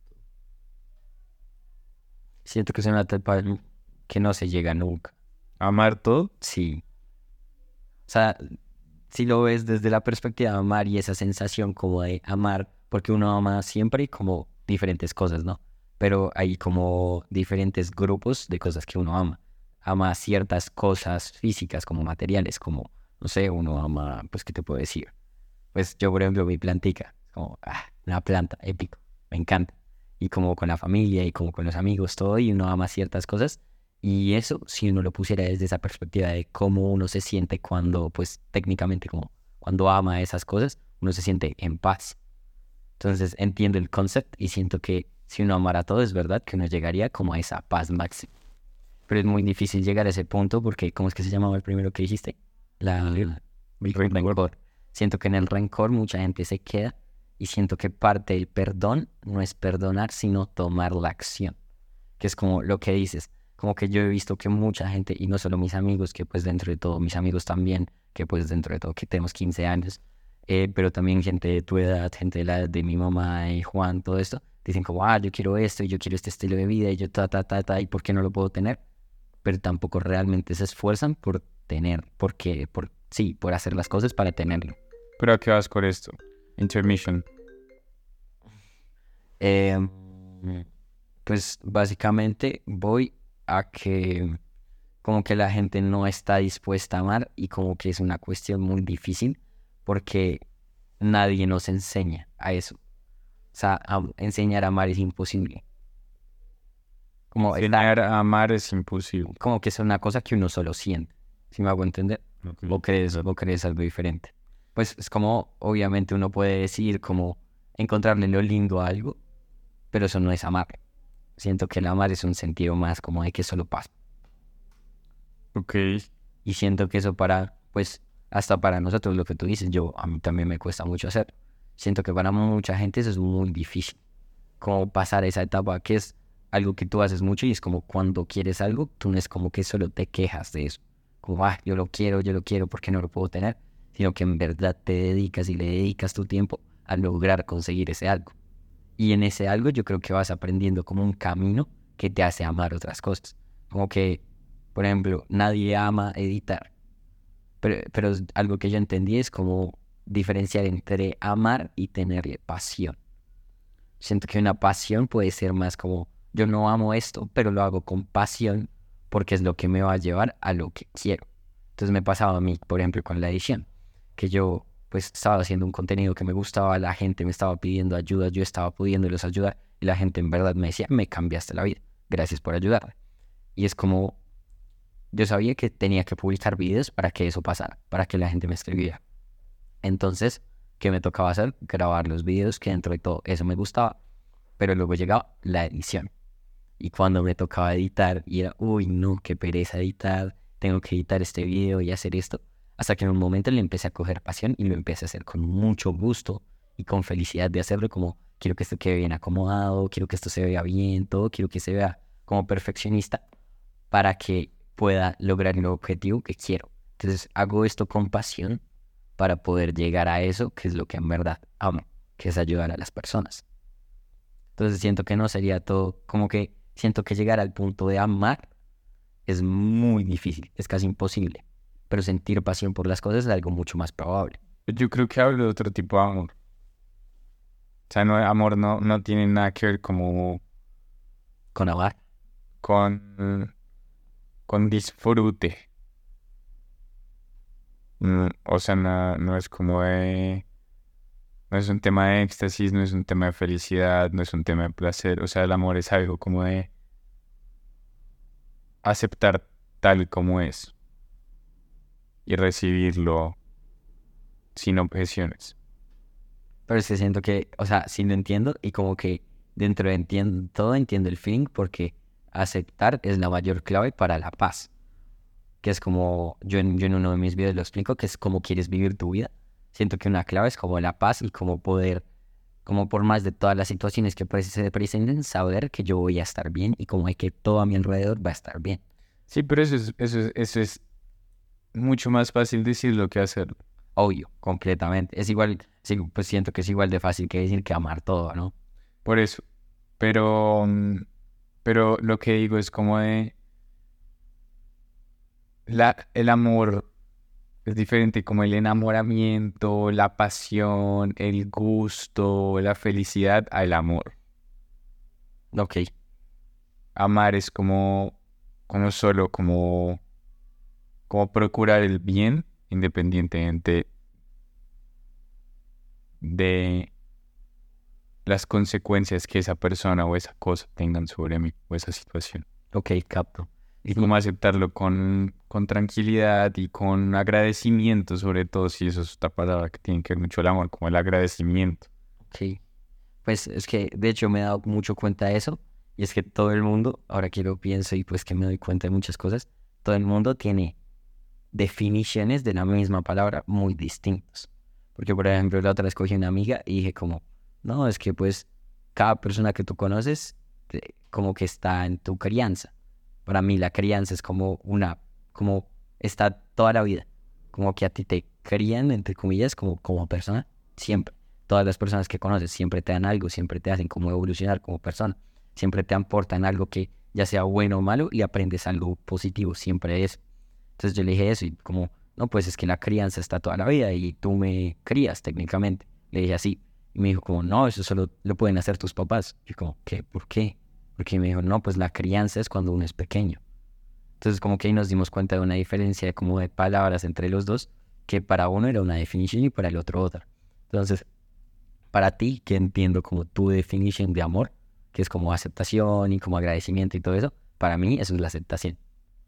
Siento que es una etapa que no se llega nunca.
Amar todo,
Sí. O sea, si lo ves desde la perspectiva de amar y esa sensación como de amar, porque uno ama siempre como diferentes cosas, ¿no? Pero hay como diferentes grupos de cosas que uno ama. Ama ciertas cosas físicas como materiales, como, no sé, uno ama, pues, ¿qué te puedo decir? Pues yo, por ejemplo, mi plantica, como, ah, una planta, épico, me encanta. Y como con la familia y como con los amigos, todo, y uno ama ciertas cosas. Y eso, si uno lo pusiera desde esa perspectiva de cómo uno se siente cuando, pues técnicamente como cuando ama esas cosas, uno se siente en paz. Entonces entiendo el concepto y siento que si uno amara todo, es verdad que uno llegaría como a esa paz máxima. Pero es muy difícil llegar a ese punto porque, ¿cómo es que se llamaba el primero que dijiste? La, el rencor. Siento que en el rencor mucha gente se queda y siento que parte del perdón no es perdonar, sino tomar la acción. Que es como lo que dices. Como que yo he visto que mucha gente, y no solo mis amigos, que pues dentro de todo, mis amigos también, que pues dentro de todo, que tenemos quince años, eh, pero también gente de tu edad, gente de la edad de mi mamá y Juan, todo esto, dicen como, ah, yo quiero esto, y yo quiero este estilo de vida, y yo ta, ta, ta, ta, y ¿por qué no lo puedo tener? Pero tampoco realmente se esfuerzan por tener, porque, por, sí, por hacer las cosas para tenerlo.
pero ¿a qué vas con esto? Intermission.
Eh, pues básicamente voy a que como que la gente no está dispuesta a amar y como que es una cuestión muy difícil porque nadie nos enseña a eso. O sea, a- enseñar a amar es imposible. Como, está-
Enseñar a amar es imposible.
como que es una cosa que uno solo siente. ¿Sí me hago entender? ¿O crees, o crees algo diferente? Pues es como, obviamente uno puede decir como encontrarle lo lindo a algo, pero eso no es amar. Siento que el amar es un sentido más como de que solo pasa.
Ok.
Y siento que eso para, pues, hasta para nosotros, lo que tú dices, yo, a mí también me cuesta mucho hacer. Siento que para mucha gente eso es muy difícil. Como pasar esa etapa que es algo que tú haces mucho y es como cuando quieres algo, tú no es como que solo te quejas de eso. Como, ah, yo lo quiero, yo lo quiero, ¿por qué no lo puedo tener? Sino que en verdad te dedicas y le dedicas tu tiempo a lograr conseguir ese algo. Y en ese algo yo creo que vas aprendiendo como un camino que te hace amar otras cosas. Como que, por ejemplo, nadie ama editar. Pero, pero es algo que yo entendí es como diferenciar entre amar y tenerle pasión. Siento que una pasión puede ser más como, yo no amo esto, pero lo hago con pasión porque es lo que me va a llevar a lo que quiero. Entonces me pasaba a mí, por ejemplo, con la edición, que yo pues estaba haciendo un contenido que me gustaba, la gente me estaba pidiendo ayuda, yo estaba pudiéndolos ayudar y la gente en verdad me decía, me cambiaste la vida, gracias por ayudarme. Y es como, yo sabía que tenía que publicar videos para que eso pasara, para que la gente me escribiera. Entonces, ¿qué me tocaba hacer? Grabar los videos, que dentro de todo eso me gustaba, pero luego llegaba la edición. Y cuando me tocaba editar, y era, uy, no, qué pereza editar, tengo que editar este video y hacer esto. Hasta que en un momento le empecé a coger pasión y lo empecé a hacer con mucho gusto y con felicidad de hacerlo, como quiero que esto quede bien acomodado, quiero que esto se vea bien, todo, quiero que se vea como perfeccionista para que pueda lograr el objetivo que quiero. Entonces hago esto con pasión para poder llegar a eso que es lo que en verdad amo, que es ayudar a las personas. Entonces siento que no sería todo, como que siento que llegar al punto de amar es muy difícil, es casi imposible, pero sentir pasión por las cosas es algo mucho más probable.
Yo creo que hablo de otro tipo de amor. O sea, no, amor no, no tiene nada que ver como
Con amar,
con, con disfrute. Mm, o sea, no, no es como de... No es un tema de éxtasis, no es un tema de felicidad, no es un tema de placer. O sea, el amor es algo como de aceptar tal como es y recibirlo sin objeciones.
pero es que siento que, o sea, sí lo entiendo y como que dentro de entiendo, todo entiendo el feeling porque aceptar es la mayor clave para la paz. Que es como, yo en, yo en uno de mis videos lo explico, que es cómo quieres vivir tu vida. Siento que una clave es como la paz y como poder, como por más de todas las situaciones que pre- se presenten, saber que yo voy a estar bien y como hay que todo a mi alrededor va a estar bien.
Sí, pero eso es, eso es, eso es mucho más fácil decirlo que hacerlo.
Obvio, completamente. Es igual, sí, pues siento que es igual de fácil que decir que amar todo, ¿no?
Por eso. Pero, mm, pero lo que digo es como de la, el amor es diferente, como el enamoramiento, la pasión, el gusto, la felicidad al amor.
Ok,
Amar es como, como solo, como, como procurar el bien, independientemente de las consecuencias que esa persona o esa cosa tengan sobre mí o esa situación.
ok, capto.
Y
Sí,
cómo aceptarlo con, con tranquilidad y con agradecimiento, sobre todo si eso es otra palabra que tiene que ver mucho el amor, como el agradecimiento.
ok. Pues es que de hecho me he dado mucho cuenta de eso y es que todo el mundo, ahora que lo pienso y pues que me doy cuenta de muchas cosas, todo el mundo tiene definiciones de la misma palabra muy distintas. Porque por ejemplo la otra vez cogí una amiga y dije como, no, es que pues cada persona que tú conoces eh, como que está en tu crianza. Para mí la crianza es como una, como está toda la vida, como que a ti te crían, entre comillas, como, como persona, siempre. Todas las personas que conoces siempre te dan algo, siempre te hacen como evolucionar como persona, siempre te aportan algo que ya sea bueno o malo y aprendes algo positivo, siempre es. Entonces yo le dije eso y como, no, pues es que la crianza está toda la vida y tú me crías técnicamente. Le dije así. Y me dijo como, no, eso solo lo pueden hacer tus papás. Y yo como, ¿qué? ¿Por qué? Porque me dijo, no, pues la crianza es cuando uno es pequeño. Entonces como que ahí nos dimos cuenta de una diferencia como de palabras entre los dos, que para uno era una definición y para el otro otra. Entonces, para ti, que entiendo como tu definición de amor, que es como aceptación y como agradecimiento y todo eso, para mí eso es la aceptación.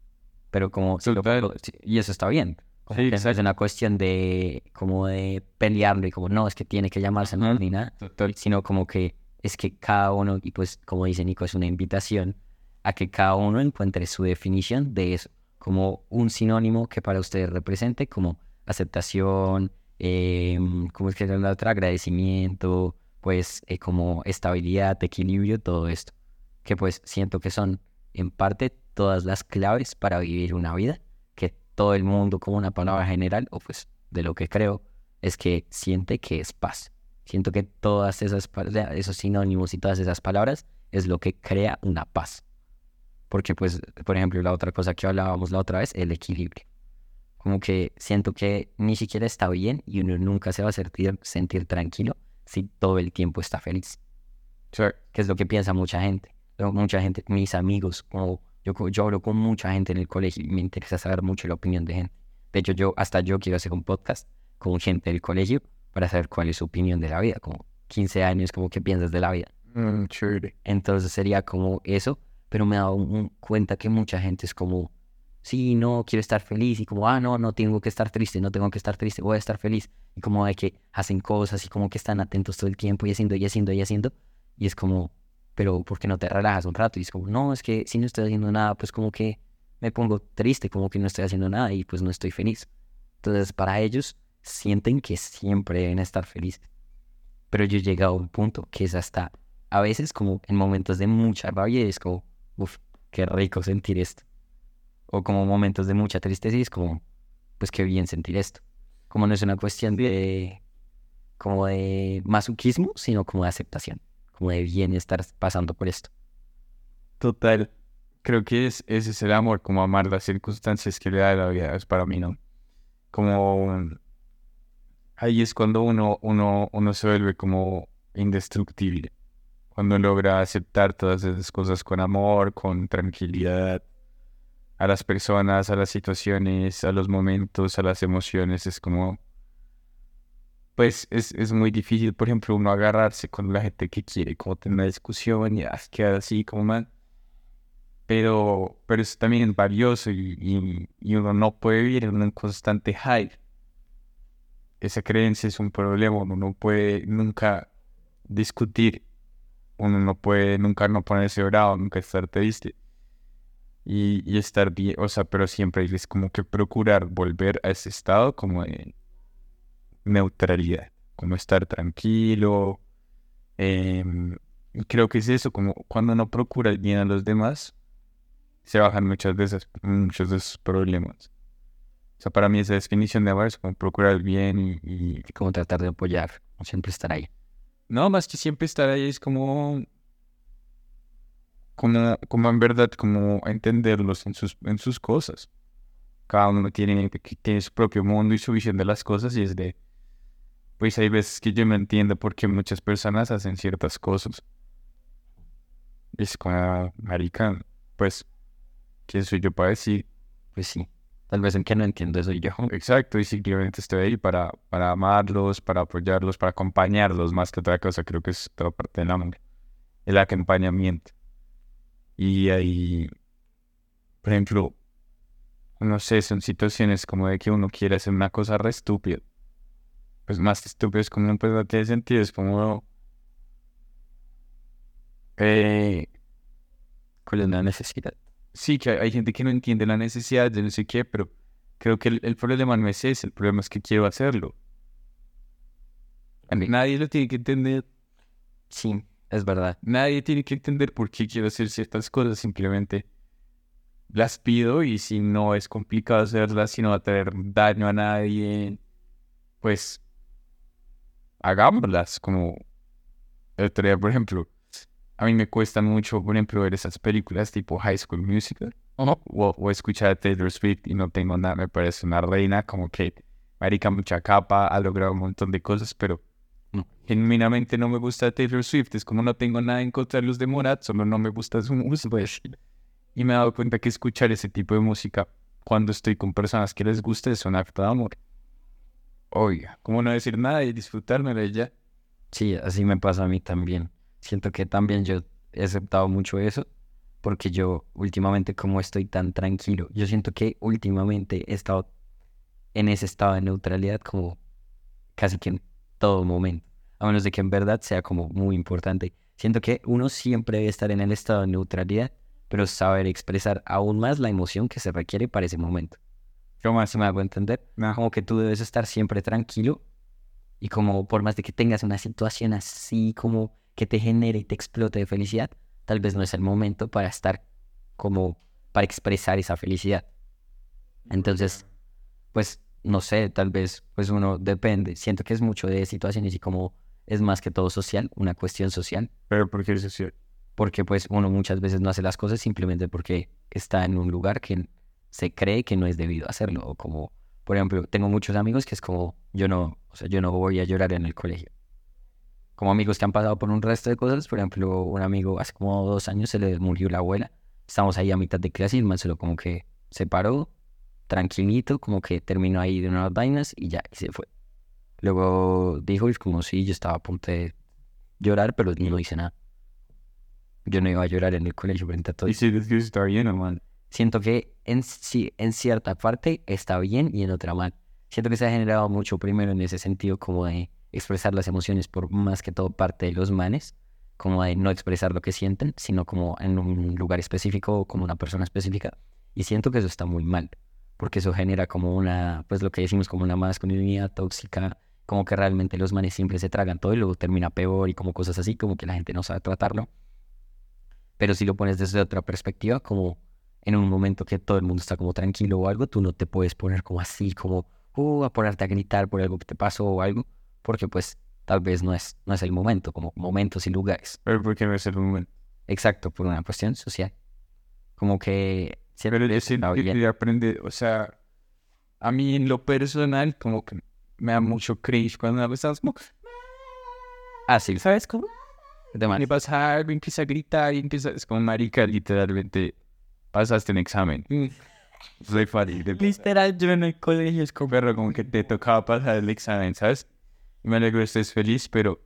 Pero como si lo
Total.
pongo- si- y eso está bien. Como
Sí,
que no es
exacto.
una cuestión de como de pelearlo y como no, es que tiene que llamarse
Ajá,
no, ni nada,
total.
sino como que es que cada uno, y pues como dice Nico, es una invitación a que cada uno encuentre su definición de eso, como un sinónimo que para ustedes represente como aceptación, eh, como es que es la otra, agradecimiento, pues eh, como estabilidad, equilibrio, todo esto, que pues siento que son en parte todas las claves para vivir una vida, que todo el mundo como una palabra general, o pues de lo que creo, es que siente que es paz. Siento que todas esas pa- o sea, esos sinónimos y todas esas palabras es lo que crea una paz. Porque pues, por ejemplo, la otra cosa que hablábamos la otra vez, el equilibrio. Como que siento que ni siquiera está bien y uno nunca se va a sentir, sentir tranquilo si todo el tiempo está feliz.
Sí.
que es lo que piensa mucha gente. Luego, mucha gente, mis amigos, como yo, co- yo hablo con mucha gente en el colegio y me interesa saber mucho la opinión de gente. De hecho, yo hasta yo quiero hacer un podcast con gente del colegio para saber cuál es su opinión de la vida, como quince años, como qué piensas de la vida.
Mm, chévere.
Entonces sería como eso, pero me he dado un- cuenta que mucha gente es como, sí, no, quiero estar feliz, y como, ah, no, no tengo que estar triste, no tengo que estar triste, voy a estar feliz. Y como de que hacen cosas y como que están atentos todo el tiempo y haciendo y haciendo y haciendo. Y es como, pero ¿por qué no te relajas un rato? Y es como, no, es que si no estoy haciendo nada, pues como que me pongo triste, como que no estoy haciendo nada y pues no estoy feliz. Entonces para ellos sienten que siempre deben estar felices. Pero yo he llegado a un punto que es hasta, a veces como en momentos de mucha rabia, y es como, uff, qué rico sentir esto. O como momentos de mucha tristeza y es como, pues qué bien sentir esto. Como no es una cuestión de, como de masoquismo, sino como de aceptación, como de bien estar pasando por esto.
Total. Creo que es, ese es el amor, como amar las circunstancias que le da la vida, es para mí, ¿no? Como ahí es cuando uno, uno, uno se vuelve como indestructible, cuando logra aceptar todas esas cosas con amor, con tranquilidad, a las personas, a las situaciones, a los momentos, a las emociones, es como, pues es, es muy difícil, por ejemplo, uno agarrarse con la gente que quiere, como tener una discusión y ah, queda así como mal. Pero, pero es también valioso y, y, y uno no puede vivir en un constante hype. Esa creencia es un problema, uno no puede nunca discutir, uno no puede nunca no ponerse bravo, nunca estar triste y, y estar bien, o sea, pero siempre es como que procurar volver a ese estado como de neutralidad, como estar tranquilo. em, y creo que es eso, como cuando no procura el bien a los demás, se bajan muchas de esas, muchos de esos problemas. O sea, para mí esa definición de amor es como procurar el bien y, y
Y como tratar de apoyar, o siempre estar ahí.
no, más que siempre estar ahí es como, como, como en verdad, como entenderlos en sus, en sus cosas. Cada uno tiene, tiene su propio mundo y su visión de las cosas y es de, pues hay veces que yo no entiendo por qué muchas personas hacen ciertas cosas. Es como, marica, pues, ¿quién soy yo para decir?
Pues sí, tal vez el que no entiendo soy yo.
Exacto, y simplemente estoy ahí para, para amarlos, para apoyarlos, para acompañarlos, más que otra cosa, creo que es toda parte del amor, el acompañamiento. Y ahí, por ejemplo, no sé, son situaciones como de que uno quiere hacer una cosa re estúpida. Pues más que estúpido es como, pues no tiene sentido, es como, eh,
¿Cuál es la necesidad?
sí, que hay, hay gente que no entiende la necesidad de no sé qué, pero creo que el, el problema no es ese, el problema es que quiero hacerlo.
Ok,
Nadie lo tiene que entender.
sí, es verdad.
Nadie tiene que entender por qué quiero hacer ciertas cosas, simplemente las pido y si no es complicado hacerlas, si no va a traer daño a nadie, pues hagámoslas. Como el otro día, por ejemplo, a mí me cuesta mucho, por ejemplo, ver esas películas tipo High School Musical o, o escuchar a Taylor Swift y no tengo nada, me parece una reina, como que marica mucha capa, ha logrado un montón de cosas, pero
No.
genuinamente no me gusta Taylor Swift, es como no tengo nada en contra de los de Morat, solo no me gusta su música. Pues, y me he dado cuenta que escuchar ese tipo de música cuando estoy con personas que les gusta es un acto de amor. Oiga, ¿cómo no decir nada y disfrutármela y ya?
Sí, así me pasa a mí también. Siento que también yo he aceptado mucho eso, porque yo últimamente como estoy tan tranquilo, yo siento que últimamente he estado en ese estado de neutralidad como casi que en todo momento, a menos de que en verdad sea como muy importante. Siento que uno siempre debe estar en el estado de neutralidad, pero saber expresar aún más la emoción que se requiere para ese momento.
¿Cómo más?
¿Se me hago entender?
No.
Como que tú debes estar siempre tranquilo y como por más de que tengas una situación así como que te genere y te explote de felicidad, tal vez no es el momento para estar como para expresar esa felicidad. Entonces, pues no sé, tal vez pues uno depende. Siento que es mucho de situaciones y como es más que todo social, una cuestión social,
Pero porque es así.
porque pues uno muchas veces no hace las cosas simplemente porque está en un lugar que se cree que no es debido hacerlo. O como, por ejemplo, tengo muchos amigos que es como, yo no, o sea, yo no voy a llorar en el colegio. como amigos que han pasado por un resto de cosas. Por ejemplo, un amigo hace como dos años se le murió la abuela. Estamos ahí a mitad de clase y el man solo como que se paró, tranquilito, como que terminó ahí de unas vainas y ya, y se fue. Luego dijo, y como sí, yo estaba a punto de llorar, pero no hice nada. Yo no iba a llorar en el colegio frente a
Y
todos.
si es que está bien, ¿no, man?
Siento que en, sí, en cierta parte está bien y en otra mal. Siento que se ha generado mucho primero en ese sentido como de expresar las emociones por más que todo parte de los manes, como de no expresar lo que sienten, sino como en un lugar específico o como una persona específica. Y siento que eso está muy mal, porque eso genera como una, pues lo que decimos como una masculinidad tóxica, como que realmente los manes siempre se tragan todo y luego termina peor y como cosas así, como que la gente no sabe tratarlo. Pero si lo pones desde otra perspectiva, como en un momento que todo el mundo está como tranquilo o algo, tú no te puedes poner como así, como uh, a ponerte a gritar por algo que te pasó o algo, porque pues tal vez no es, no es el momento, como momentos y lugares.
Pero ¿por qué no es el momento?
Exacto, por una cuestión social. Como que siempre
Pero es
está bien.
de aprender, o sea, a mí en lo personal como que me da mucho cringe cuando estamos como,
Ah, sí,
¿sabes cómo?
demás.
Me pasa algo, empieza a gritar y empieza, es como marica, literalmente pasaste un examen. Soy fácil. De...
Literal, yo en el colegio es como...
Pero como que te tocaba pasar el examen, ¿sabes? Y me alegro que estés feliz, pero...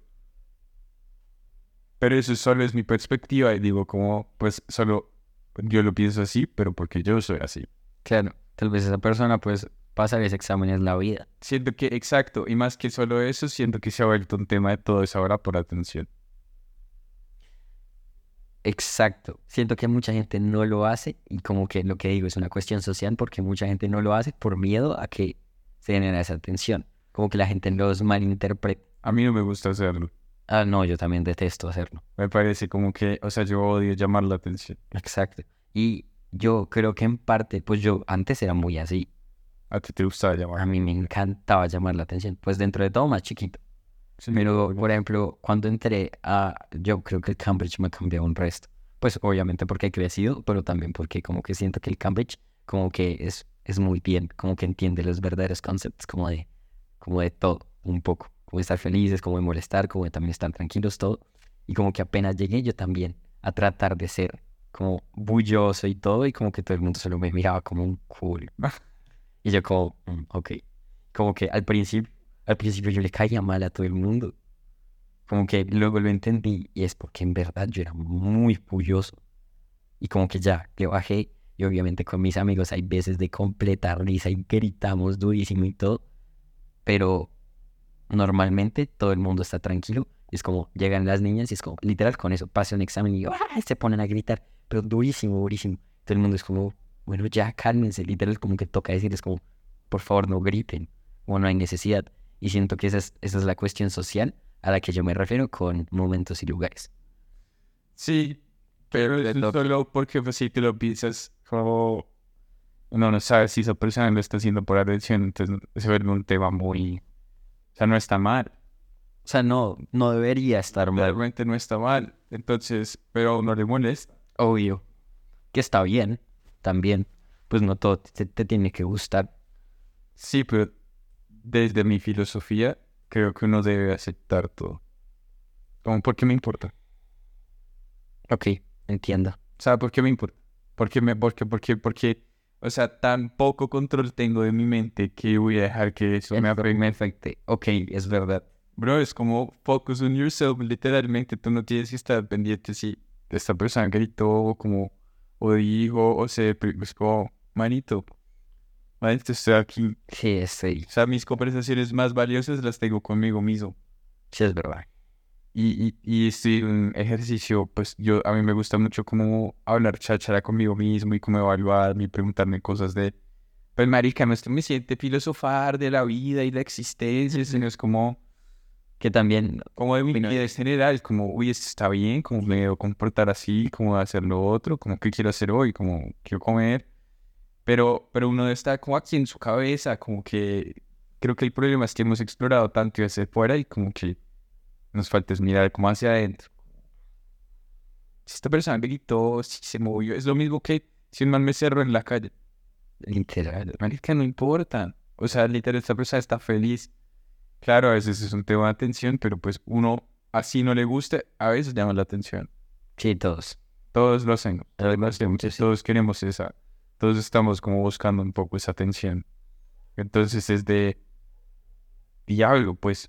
Pero eso solo es mi perspectiva y digo como, pues solo yo lo pienso así, pero porque yo soy así.
Claro, tal vez esa persona pues pasar ese examen es la vida.
Siento que, exacto, y más que solo eso, siento que se ha vuelto un tema de todo eso ahora por atención.
Exacto. Siento que mucha gente no lo hace y como que lo que digo es una cuestión social porque mucha gente no lo hace por miedo a que se genere esa tensión. Como que la gente los malinterpreta.
A mí no me gusta hacerlo.
Ah, no, yo también detesto hacerlo.
Me parece como que, o sea, yo odio llamar la atención.
Exacto. Y yo creo que en parte, pues yo antes era muy así.
¿A ti te gusta
A
llamar?
mí me encantaba llamar la atención. Pues dentro de todo más chiquito.
Sí,
Pero, por ejemplo, cuando entré a... Yo creo que el Cambridge me cambió un resto. Pues obviamente porque he crecido, pero también porque como que siento que el Cambridge como que es, es muy bien, como que entiende los verdaderos conceptos, como de, como de todo, un poco. Como de estar felices, como de molestar, como de también estar tranquilos, todo. Y como que apenas llegué yo también a tratar de ser como bulloso y todo, y como que todo el mundo solo me miraba como un cool. Y yo como, mm, ok. Como que al principio, al principio yo le caía mal a todo el mundo. Como que luego lo entendí y es porque en verdad yo era muy bulloso. Y como que ya, le bajé y obviamente con mis amigos hay veces de completa risa y gritamos durísimo y todo. Pero normalmente todo el mundo está tranquilo. Y es como llegan las niñas y es como literal con eso, pasa un examen y ¡ah! Se ponen a gritar, pero durísimo, durísimo. Todo el mundo es como, bueno, ya cálmense. Literal como que toca decirles como, por favor no griten, o no hay necesidad. Y siento que esa es, esa es la cuestión social a la que yo me refiero con momentos y lugares.
sí, pero es solo porque pues, si te lo piensas como uno no sabe si esa persona lo está haciendo por atención, entonces se vuelve un tema muy... O sea, no está mal.
O sea, no, no debería estar mal.
Realmente no está mal. Entonces, pero a uno le molesta.
Obvio. Que está bien, también. Pues no todo te, te tiene que gustar.
Sí, pero desde mi filosofía, creo que uno debe aceptar todo. Como, ¿por qué me importa?
Ok, entiendo.
O sea, ¿por qué me importa? ¿Por qué me, por qué, por qué, por qué? O sea, tan poco control tengo de mi mente que voy a dejar que eso me afecte.
Me afecte. Ok, es verdad.
Bro, es como focus on yourself, literalmente. Tú no tienes que estar pendiente si esta persona gritó o como, o dijo, o se, es como, manito, manito, estoy aquí.
Sí, estoy.
O sea, mis conversaciones más valiosas las tengo conmigo mismo.
Sí, es verdad.
Y, y, y estoy en un ejercicio, pues yo, a mí me gusta mucho como hablar cháchara conmigo mismo y como evaluarme y preguntarme cosas de, pues marica, no es que me siente filosofar de la vida y la existencia, sino es como,
Que también,
como de mi vida en general, como, uy, esto está bien, como me debo comportar así, como hacer lo otro, como qué quiero hacer hoy, como quiero comer, pero, pero uno está como aquí en su cabeza, como que creo que el problema es que hemos explorado tanto hacia afuera y como que nos falta es mirar como hacia adentro. Si esta persona gritó, si se movió, es lo mismo que si un man me cerró en la calle.
literal.
Marica, no importa. O sea, literal, esta persona está feliz. Claro, a veces es un tema de atención, pero pues uno así no le guste, a veces llama la atención.
Sí, todos.
Todos lo hacemos, todos lo hacemos,
Sí, sí.
todos queremos esa, todos estamos como buscando un poco esa atención. Entonces es de diablo, pues,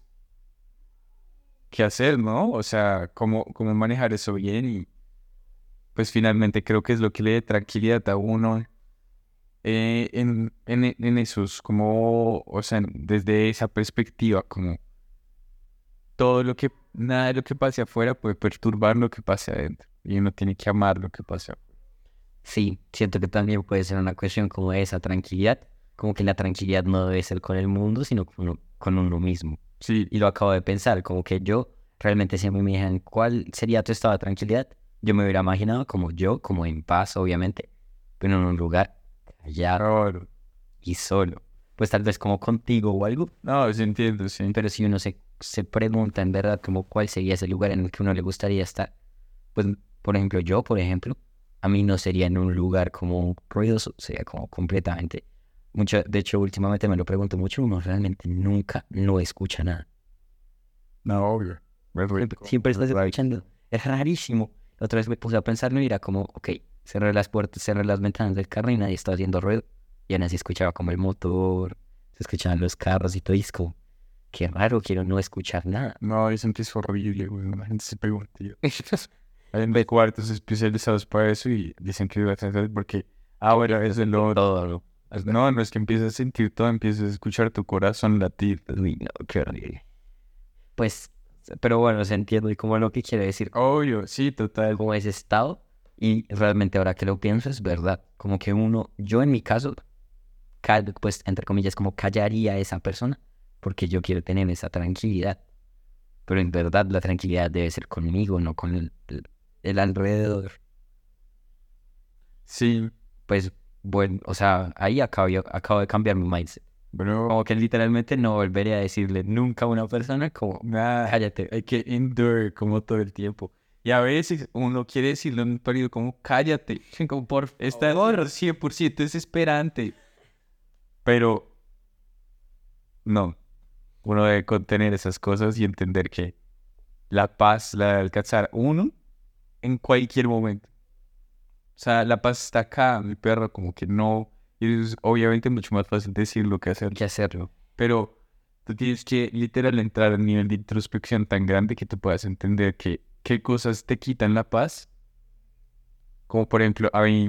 ¿qué hacer, no? O sea, cómo, cómo manejar eso bien y pues finalmente creo que es lo que le da tranquilidad a uno eh, en, en, en esos, como, o sea, desde esa perspectiva, como todo lo que, nada de lo que pase afuera puede perturbar lo que pase adentro y uno tiene que amar lo que pase afuera.
Sí, siento que también puede ser una cuestión como de esa tranquilidad, como que la tranquilidad no debe ser con el mundo, sino con uno, con uno mismo.
Sí,
Y lo acabo de pensar, como que yo realmente si a mí me dijeran cuál sería tu estado de tranquilidad, yo me hubiera imaginado como yo, como en paz, obviamente, pero en un lugar callado
claro.
y solo. Pues tal vez como contigo o algo,
No, sí entiendo, sí.
pero si uno se, se pregunta en verdad como cuál sería ese lugar en el que uno le gustaría estar, pues por ejemplo yo, por ejemplo, a mí no sería en un lugar como ruidoso, sería como completamente, mucho, de hecho últimamente me lo pregunto mucho, uno realmente nunca no escucha nada.
No, obvio. Es
Siempre,
rico.
siempre estás
Right.
escuchando, es rarísimo. La otra vez me puse a pensarlo y era como, ok, cerré las puertas, cerré las ventanas del carro y nadie estaba haciendo ruido. Y aún así escuchaba como el motor, se escuchaban los carros y todo, y es como, qué raro, quiero no escuchar nada.
No, dicen que es horrible, güey. La gente se pregunta. Tío. Hay unos cuartos especializados para eso y dicen que debe ser porque, ah, bueno, eso es lo...
Todo, ¿no?
No, no es que empieces a sentir todo, empiezas a escuchar tu corazón latir.
Uy, no, qué horrible. Pues, pero bueno, se entiende como lo que quiere decir,
Obvio, sí, total.
como ese estado. Y realmente ahora que lo pienso es verdad. Como que uno, yo en mi caso, cal- pues entre comillas, como callaría a esa persona, porque yo quiero tener esa tranquilidad. Pero en verdad la tranquilidad debe ser conmigo, no con el, el- el alrededor.
Sí,
Pues bueno, o sea, ahí acabo, yo- acabo de cambiar mi mindset.
bro.
Como que literalmente no volveré a decirle nunca a una persona como,
Nada,
cállate.
hay que endure como todo el tiempo. Y a veces uno quiere decirle en un periodo como, cállate, como por está cien por ciento desesperante. Pero no, uno debe contener esas cosas y entender que la paz la debe alcanzar uno en cualquier momento. O sea, la paz está acá, mi perro, como que no. Y es obviamente mucho más fácil decirlo que hacerlo.
Hay que hacerlo.
Pero tú tienes que literal entrar a un nivel de introspección tan grande que tú puedas entender que qué cosas te quitan la paz. Como por ejemplo, a mí,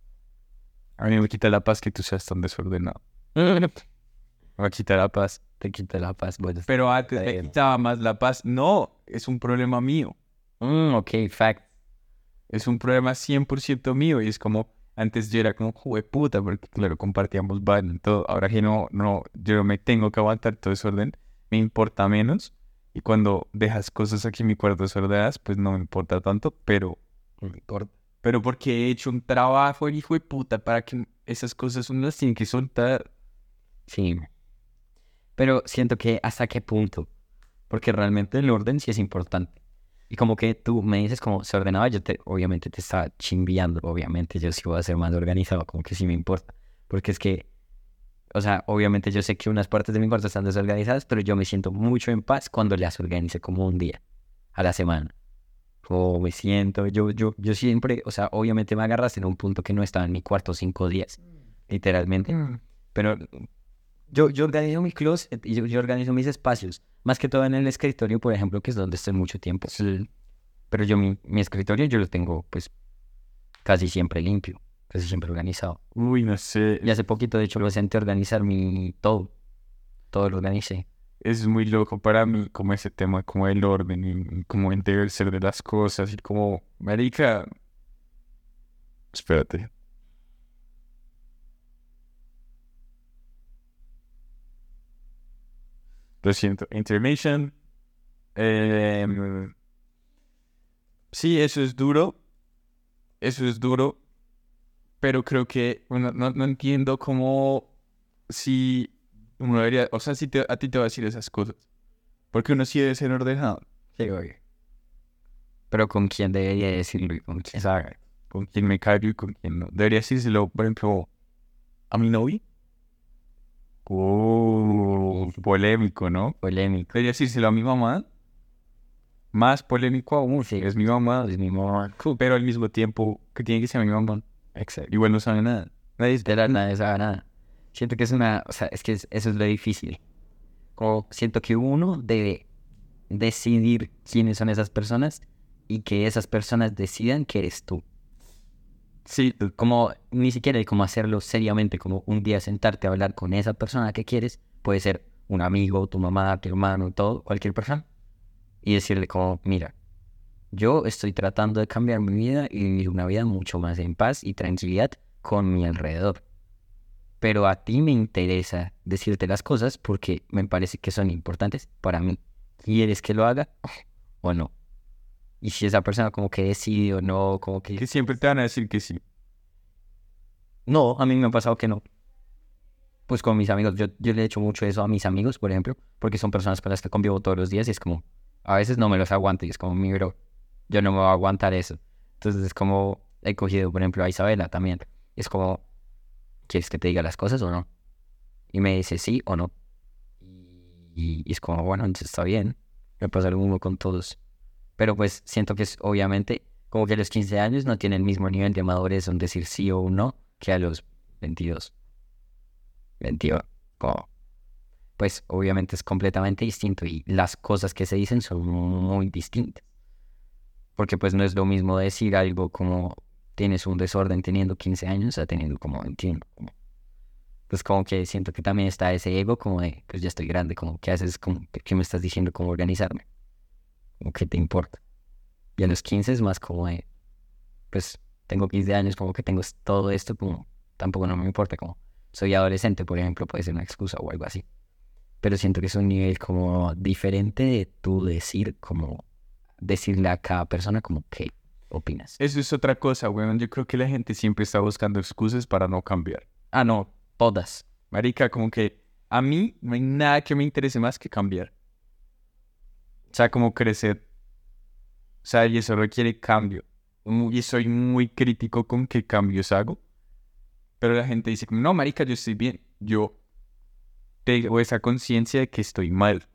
a mí me quita la paz que tú seas tan desordenado. Me va a quitar la paz.
Te quita la paz. Bueno,
Pero antes
está
me
bien.
quitaba más la paz. No, es un problema mío.
Mm, ok, fact.
Es un problema cien por ciento mío. Y es como, antes yo era como, puta, porque claro, compartíamos baño y todo. Ahora que no, no, yo me tengo que aguantar todo desorden, me importa menos. Y cuando dejas cosas aquí en mi cuarto desordenadas, pues no me importa tanto, pero,
No me importa.
pero porque he hecho un trabajo, el hijo de puta, para que esas cosas uno las tiene que soltar.
Sí. Pero siento que hasta qué punto. Porque realmente el orden sí es importante. Y como que tú me dices como se ordenaba, yo te, obviamente te estaba chimbiando, obviamente yo sí voy a ser más organizado, como que sí me importa. Porque es que, o sea, obviamente yo sé que unas partes de mi cuarto están desorganizadas, pero yo me siento mucho en paz cuando las organice como un día a la semana. Como me siento, yo, yo, yo siempre, o sea, obviamente me agarraste en un punto que no estaba en mi cuarto cinco días, literalmente. Pero yo, yo organizo mi closet y yo, yo organizo mis espacios, más que todo en el escritorio, por ejemplo, que es donde estoy mucho tiempo.
Sí.
Pero yo mi, mi escritorio yo lo tengo pues casi siempre limpio, casi siempre organizado.
Uy, no sé.
Y hace poquito, de hecho, lo senté a organizar mi todo, todo lo organicé.
Es muy loco para mí como ese tema, como el orden y, y como el deber ser de las cosas y como, marica, espérate. Lo siento, intermission. Eh, sí, eso es duro, eso es duro, pero creo que, bueno, no, no entiendo cómo si uno debería, o sea, si te- a ti te va a decir esas cosas, porque uno sí debe ser ordenado.
Sí, oye. Pero ¿con quién debería decirlo y con quién?
¿Sabes? Con quién me callo y con quién no. Debería decírselo, por ejemplo, a mi novia. Oh, polémico, ¿no?
Polémico.
Debería decírselo a mi mamá más polémico aún,
Sí.
es mi mamá,
Es mi mamá.
pero al mismo tiempo que tiene que ser mi mamá,
Exacto.
igual no sabe nada. Nadie
De la nada, esa nada. Siento que es una, o sea, es que es- eso es lo difícil. Como siento que uno debe decidir quiénes son esas personas y que esas personas decidan que eres tú.
Sí,
Como ni siquiera hay como hacerlo seriamente, como un día sentarte a hablar con esa persona que quieres, puede ser un amigo, tu mamá, tu hermano, todo, cualquier persona, y decirle como, mira, yo estoy tratando de cambiar mi vida y vivir una vida mucho más en paz y tranquilidad con mi alrededor. Pero a ti me interesa decirte las cosas porque me parece que son importantes para mí. ¿Quieres que lo haga o no? Y si esa persona como que decide o no, como que...
que siempre te van a decir que sí.
No, a mí me ha pasado que no. Pues con mis amigos, yo, yo le he hecho mucho eso a mis amigos, por ejemplo, porque son personas con las que convivo todos los días y es como, a veces no me los aguanto y es como, mi bro, yo no me voy a aguantar eso. Entonces es como, he cogido, por ejemplo, a Isabela también. Es como, ¿quieres que te diga las cosas o no? Y me dice sí o no. Y, y es como, bueno, entonces está bien. Me pasa lo mismo con todos. Pero pues siento que es obviamente como que a los quince años no tiene el mismo nivel de madurez en decir sí o un no que a los veintidós, veintiuno. Como, pues obviamente es completamente distinto y las cosas que se dicen son muy distintas. Porque pues no es lo mismo decir algo como tienes un desorden teniendo quince años a teniendo como veintiuno. Como, pues como que siento que también está ese ego como de, pues ya estoy grande, como que haces, como, ¿qué qué me estás diciendo? Cómo organizarme. Como que te importa. Y a los quince es más como de, pues tengo quince años, como que tengo es- todo esto, como tampoco no me importa, como soy adolescente, por ejemplo, puede ser una excusa o algo así. Pero siento que es un nivel como diferente de tú decir, como decirle a cada persona como qué opinas.
Eso es otra cosa, weón. Yo creo que la gente siempre está buscando excusas para no cambiar.
Ah, no, todas.
Marica, como que a mí no hay nada que me interese más que cambiar. O sea, como crecer. O sea, y eso requiere cambio. Mu- Y soy muy crítico con qué cambios hago. Pero la gente dice, no, marica, yo estoy bien. Yo tengo esa conciencia de que estoy mal.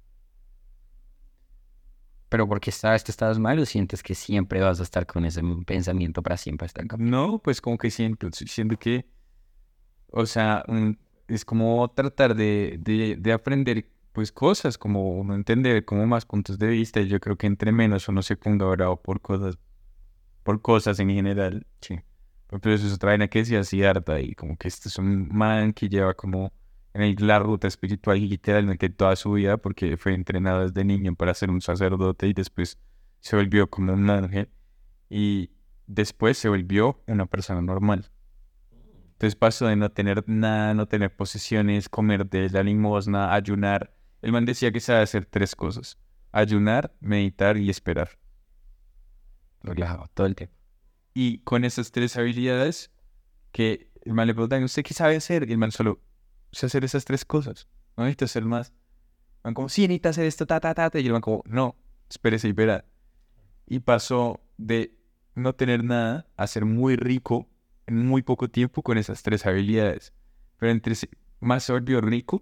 Pero porque sabes que estás mal o sientes que siempre vas a estar con ese pensamiento para siempre estar cambiando.
No, pues como que siento, siento que, o sea, mm, es como tratar de, de, de aprender pues cosas, como uno entender como más puntos de vista. Y yo creo que entre menos uno se ponga bravo por cosas, por cosas en general.
Sí.
Pero eso es otra vaina que decía Siddhartha y como que este es un man que lleva como en el- la ruta espiritual literalmente toda su vida porque fue entrenado desde niño para ser un sacerdote y después se volvió como un ángel y después se volvió una persona normal. Entonces pasó de no tener nada, no tener posesiones, comer de la limosna, ayunar. El man decía que sabe hacer tres cosas: ayunar, meditar y esperar.
Relajado todo el tiempo.
Y con esas tres habilidades que el man le preguntan, ¿usted qué sabe hacer? Y el man solo sé hacer esas tres cosas. No necesito hacer más. El man como, sí, necesita hacer esto, ta, ta, ta, ta. Y el man como, no, espérese y verá. Y pasó de no tener nada a ser muy rico en muy poco tiempo con esas tres habilidades. Pero entre se- más se volvió rico,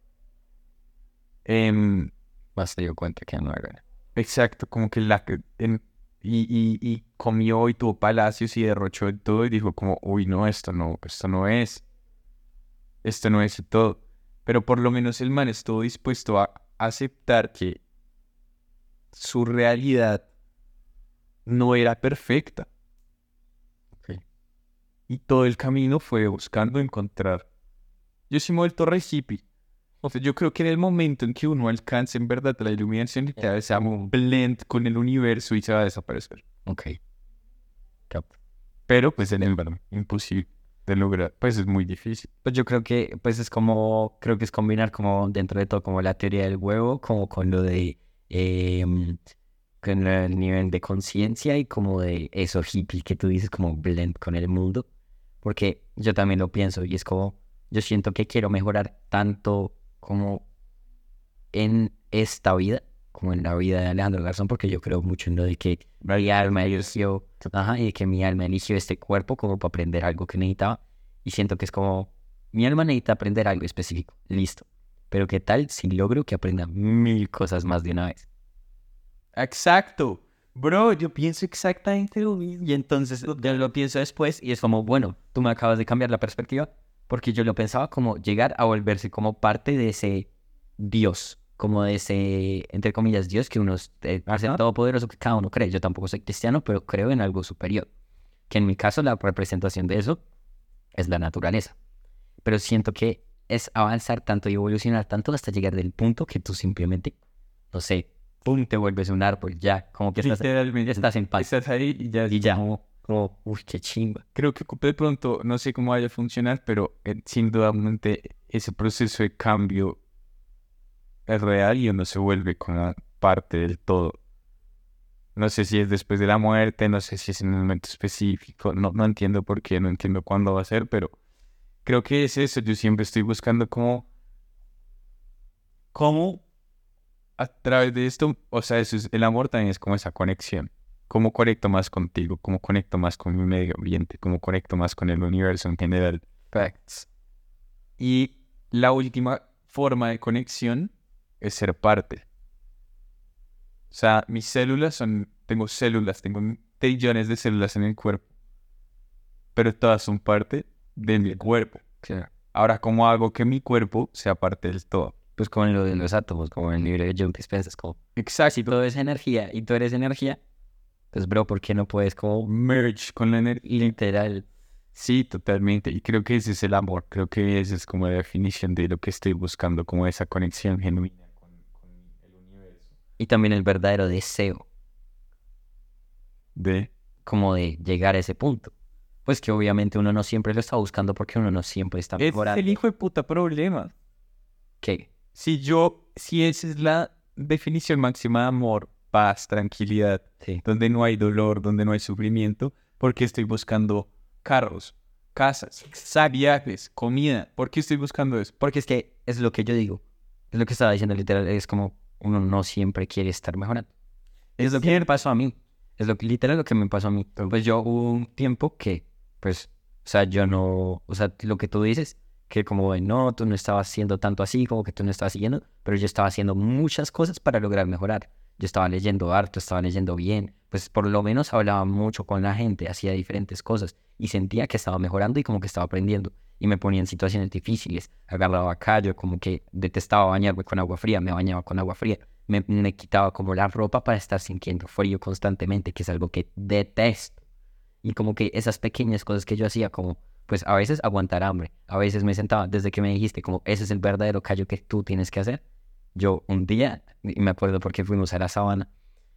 em,
Más se dio cuenta que no era.
exacto, como que la... que- en- y, y, y comió y tuvo palacios y derrochó en todo y dijo como, uy, no, esto no, esto no es. Esto no es todo. Pero por lo menos el man estuvo dispuesto a aceptar que su realidad no era perfecta.
Ok.
Y todo el camino fue buscando encontrar. Yo sí me he vuelto re hippie. O sea, yo creo que en el momento en que uno alcance en verdad la iluminación, literal, se llama un blend con el universo y se va a desaparecer.
Ok. Cap.
Pero pues en el verdad, imposible de lograr. Pues es muy difícil.
Pues yo creo que pues es como, creo que es combinar como dentro de todo como la teoría del huevo, como con lo de em, con el nivel de conciencia y como de eso hippie que tú dices como blend con el mundo, porque yo también lo pienso y es como, yo siento que quiero mejorar tanto como en esta vida, como en la vida de Alejandro Garzón, porque yo creo mucho en lo de que mi alma eligió, ajá, y de que mi alma eligió este cuerpo como para aprender algo que necesitaba, y siento que es como, mi alma necesita aprender algo específico, listo, pero ¿qué tal si logro que aprenda mil cosas más de una vez?
Exacto. Bro, yo pienso exactamente lo mismo.
Y entonces yo lo pienso después y es como, bueno, tú me acabas de cambiar la perspectiva porque yo lo pensaba como llegar a volverse como parte de ese Dios, como de ese, entre comillas, Dios que uno es eh, es el todopoderoso que cada uno cree. Yo tampoco soy cristiano, pero creo en algo superior. Que en mi caso la representación de eso es la naturaleza. Pero siento que es avanzar tanto y evolucionar tanto hasta llegar del punto que tú simplemente, no sé, pum, te vuelves un árbol, ya, como que estás,
Literalmente.
estás en paz.
Estás ahí y ya.
Y ya, como, como, uy, qué chimba.
Creo que de pronto, no sé cómo vaya a funcionar, pero eh, sin duda ese proceso de cambio es real y uno se vuelve con la parte del todo. No sé si es después de la muerte, no sé si es en un momento específico, no, no entiendo por qué, no entiendo cuándo va a ser, pero creo que es eso. Yo siempre estoy buscando cómo, cómo a través de esto, o sea, eso es, el amor también es como esa conexión. Cómo conecto más contigo, cómo conecto más con mi medio ambiente, cómo conecto más con el universo en general. Facts. Y la última forma de conexión es ser parte. O sea, mis células son, tengo células, tengo trillones de células en el cuerpo, pero todas son parte de mi cuerpo.
Claro.
Ahora, ¿cómo hago que mi cuerpo sea parte del todo?
Pues como en lo de los átomos, como en el libro de Joe Dispenza, es como,
Exacto.
si todo es energía y tú eres energía, pues bro, ¿por qué no puedes como
Merge con la energía?
literal?
Sí, totalmente. Y creo que ese es el amor. Creo que esa es como la definición de lo que estoy buscando, como esa conexión genuina con, con el universo.
Y también el verdadero deseo,
De...
como de llegar a ese punto. Pues que obviamente uno no siempre lo está buscando porque uno no siempre está
Es
mejorando.
el hijo de puta problema.
¿Qué?
Si yo, si esa es la definición máxima de amor, paz, tranquilidad,
Sí.
donde no hay dolor, donde no hay sufrimiento, ¿por qué estoy buscando carros, casas, viajes, comida? ¿Por qué estoy buscando eso?
Porque es que es lo que yo digo. Es lo que estaba diciendo literal. Es como uno no siempre quiere estar mejorando. Es,
Es
lo que me
cierto.
pasó a mí. Es lo que literal lo que me pasó a mí. Pues yo hubo un tiempo que, pues, o sea, yo no, o sea, lo que tú dices, que como de, no, tú no estabas haciendo tanto así, como que tú no estabas siguiendo, pero yo estaba haciendo muchas cosas para lograr mejorar. Yo estaba leyendo harto, estaba leyendo bien, pues por lo menos hablaba mucho con la gente, hacía diferentes cosas y sentía que estaba mejorando y como que estaba aprendiendo. Y me ponía en situaciones difíciles, agarraba callo, como que detestaba bañarme con agua fría, me bañaba con agua fría. Me, me quitaba como la ropa para estar sintiendo frío constantemente, que es algo que detesto. Y como que esas pequeñas cosas que yo hacía, como pues a veces aguantar hambre, a veces me sentaba, desde que me dijiste como ese es el verdadero callo que tú tienes que hacer, yo un día, y me acuerdo porque fuimos a la sabana,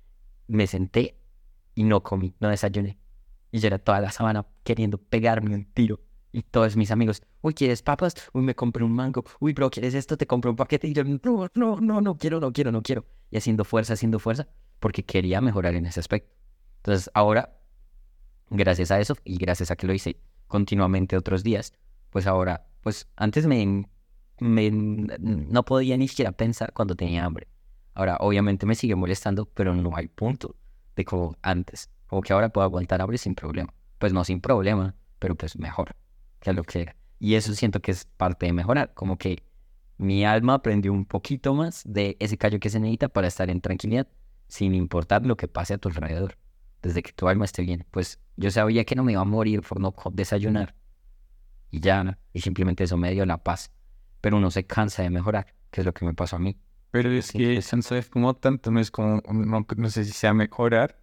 me senté y no comí, no desayuné. Y yo era toda la sabana queriendo pegarme un tiro. Y todos mis amigos, uy, ¿quieres papas? Uy, me compré un mango. Uy, bro, ¿quieres esto? Te compré un paquete. Y yo, no, no, no, no quiero, no quiero, no quiero. Y haciendo fuerza, haciendo fuerza, porque quería mejorar en ese aspecto. Entonces, ahora, gracias a eso y gracias a que lo hice continuamente otros días, pues ahora, pues antes me, me no podía ni siquiera pensar cuando tenía hambre. Ahora, obviamente me sigue molestando, pero no hay punto de como antes. Como que ahora puedo aguantar hambre sin problema. Pues no sin problema, pero pues mejor que lo que era. Y eso siento que es parte de mejorar. Como que mi alma aprendió un poquito más de ese callo que se necesita para estar en tranquilidad, sin importar lo que pase a tu alrededor. Desde que tu alma esté bien. Pues yo sabía que no me iba a morir por no desayunar. Y ya, y simplemente eso me dio la paz. Pero uno se cansa de mejorar, que es lo que me pasó a mí.
Pero es que eso no es como tanto, no es como, no, no sé si sea mejorar,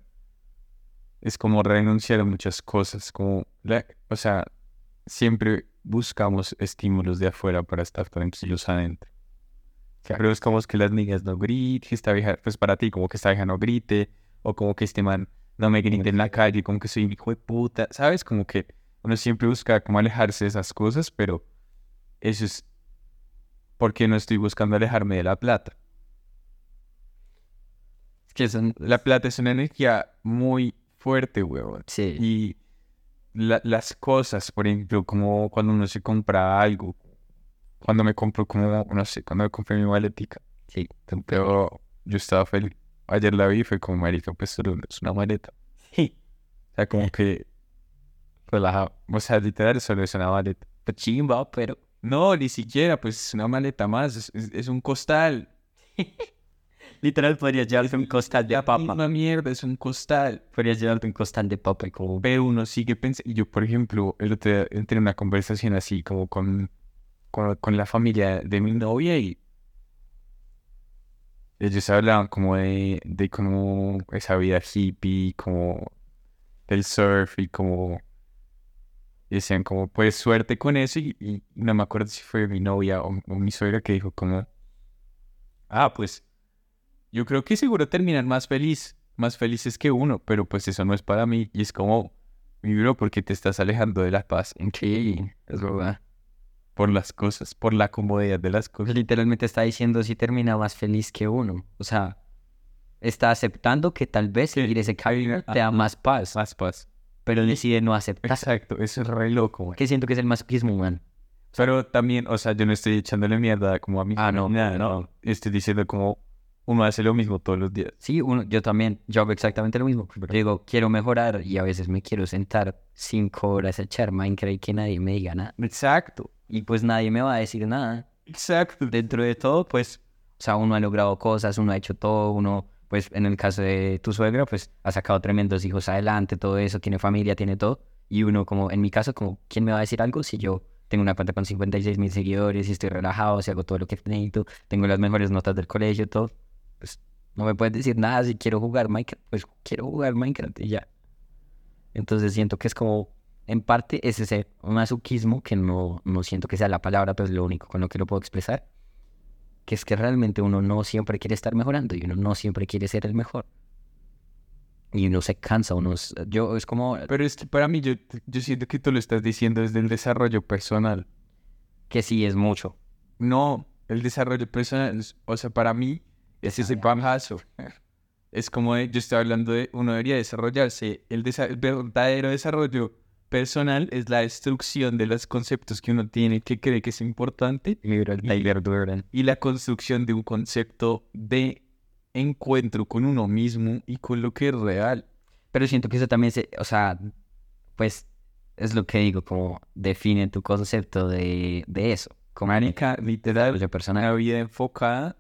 es como renunciar a muchas cosas, como, la, o sea, siempre buscamos estímulos de afuera para estar tranquilos adentro. Pero es como que las niñas no griten, que esta vieja, pues para ti, como que esta vieja no grite, o como que este man no me grite en la calle, como que soy un hijo de puta, ¿sabes? Como que uno siempre busca como alejarse de esas cosas, pero eso es porque no estoy buscando alejarme de la plata.
Es que son...
La plata es una energía muy fuerte, huevón.
Sí.
Y la, las cosas, por ejemplo, como cuando uno se compra algo, cuando me compro como, no sé, cuando me compré mi maletica,
Sí.
pero yo estaba feliz. Ayer la vi y fue como, marica, pues solo es una maleta.
Sí.
O sea, como que relajado. O sea, literal, solo es una maleta.
Pues chimba, pero...
No, ni siquiera, pues es una maleta más, es, es, es un costal.
Literal, podrías llevarte un costal de
La
papa.
misma mierda, es un costal.
Podrías llevarte un costal de papa y como...
Pero uno sigue pensando. Yo, por ejemplo, el otro día entré en una conversación así como con, con, con la familia de mi novia y ellos hablaban como de, de como esa vida hippie, como del surf y como y decían como pues suerte con eso y, y no me acuerdo si fue mi novia o, o mi suegra que dijo como ah pues yo creo que seguro terminan más feliz, más felices que uno, pero pues eso no es para mí y es como mi bro porque te estás alejando de la paz
Sí, es verdad.
por las cosas, por la comodidad de las
Pues
cosas.
literalmente está diciendo si termina más feliz que uno. O sea, está aceptando que tal vez
Sí,
seguir ese camino
hay-
te da más paz,
Más paz.
pero decide no aceptar.
Exacto, eso es re loco, güey.
Que siento que es el masoquismo, man.
Pero también, o sea, yo no estoy echándole mierda como a mí.
Ah, no,
Nada,
no.
no. Estoy diciendo como uno hace lo mismo todos los días.
Sí, uno, yo también, yo hago exactamente lo mismo. Yo digo, quiero mejorar y a veces me quiero sentar cinco horas a echar Minecraft y que nadie me diga nada.
Exacto,
Y pues nadie me va a decir nada.
exacto.
Dentro de todo, pues, o sea, uno ha logrado cosas, uno ha hecho todo, uno, pues, en el caso de tu suegra, pues, ha sacado tremendos hijos adelante, todo eso, tiene familia, tiene todo. Y uno, como, en mi caso, como, ¿quién me va a decir algo si yo tengo una cuenta con cincuenta y seis mil seguidores y estoy relajado, si hago todo lo que necesito, tengo las mejores notas del colegio, todo? Pues, no me puedes decir nada si quiero jugar Minecraft, pues, quiero jugar Minecraft y ya. Entonces siento que es como, en parte, es ese masoquismo que no, no siento que sea la palabra, pero es lo único con lo que lo puedo expresar, que es que realmente uno no siempre quiere estar mejorando y uno no siempre quiere ser el mejor. Y uno se cansa, uno es, yo es como
Pero es que para mí, yo, yo siento que tú lo estás diciendo desde el desarrollo personal.
que sí es mucho.
No, el desarrollo personal, es- o sea, para mí, es ese pajazo. Es como de- yo estoy hablando de, uno debería desarrollarse. El, desa- el verdadero desarrollo personal es la destrucción de los conceptos que uno tiene que cree que es importante
Libro el Tyler Durden.
y la construcción de un concepto de encuentro con uno mismo y con lo que es real.
Pero siento que eso también se, o sea, pues es lo que digo, como define tu concepto de, de eso. Como
Marica, literal,
desarrollo personal.
una vida enfocada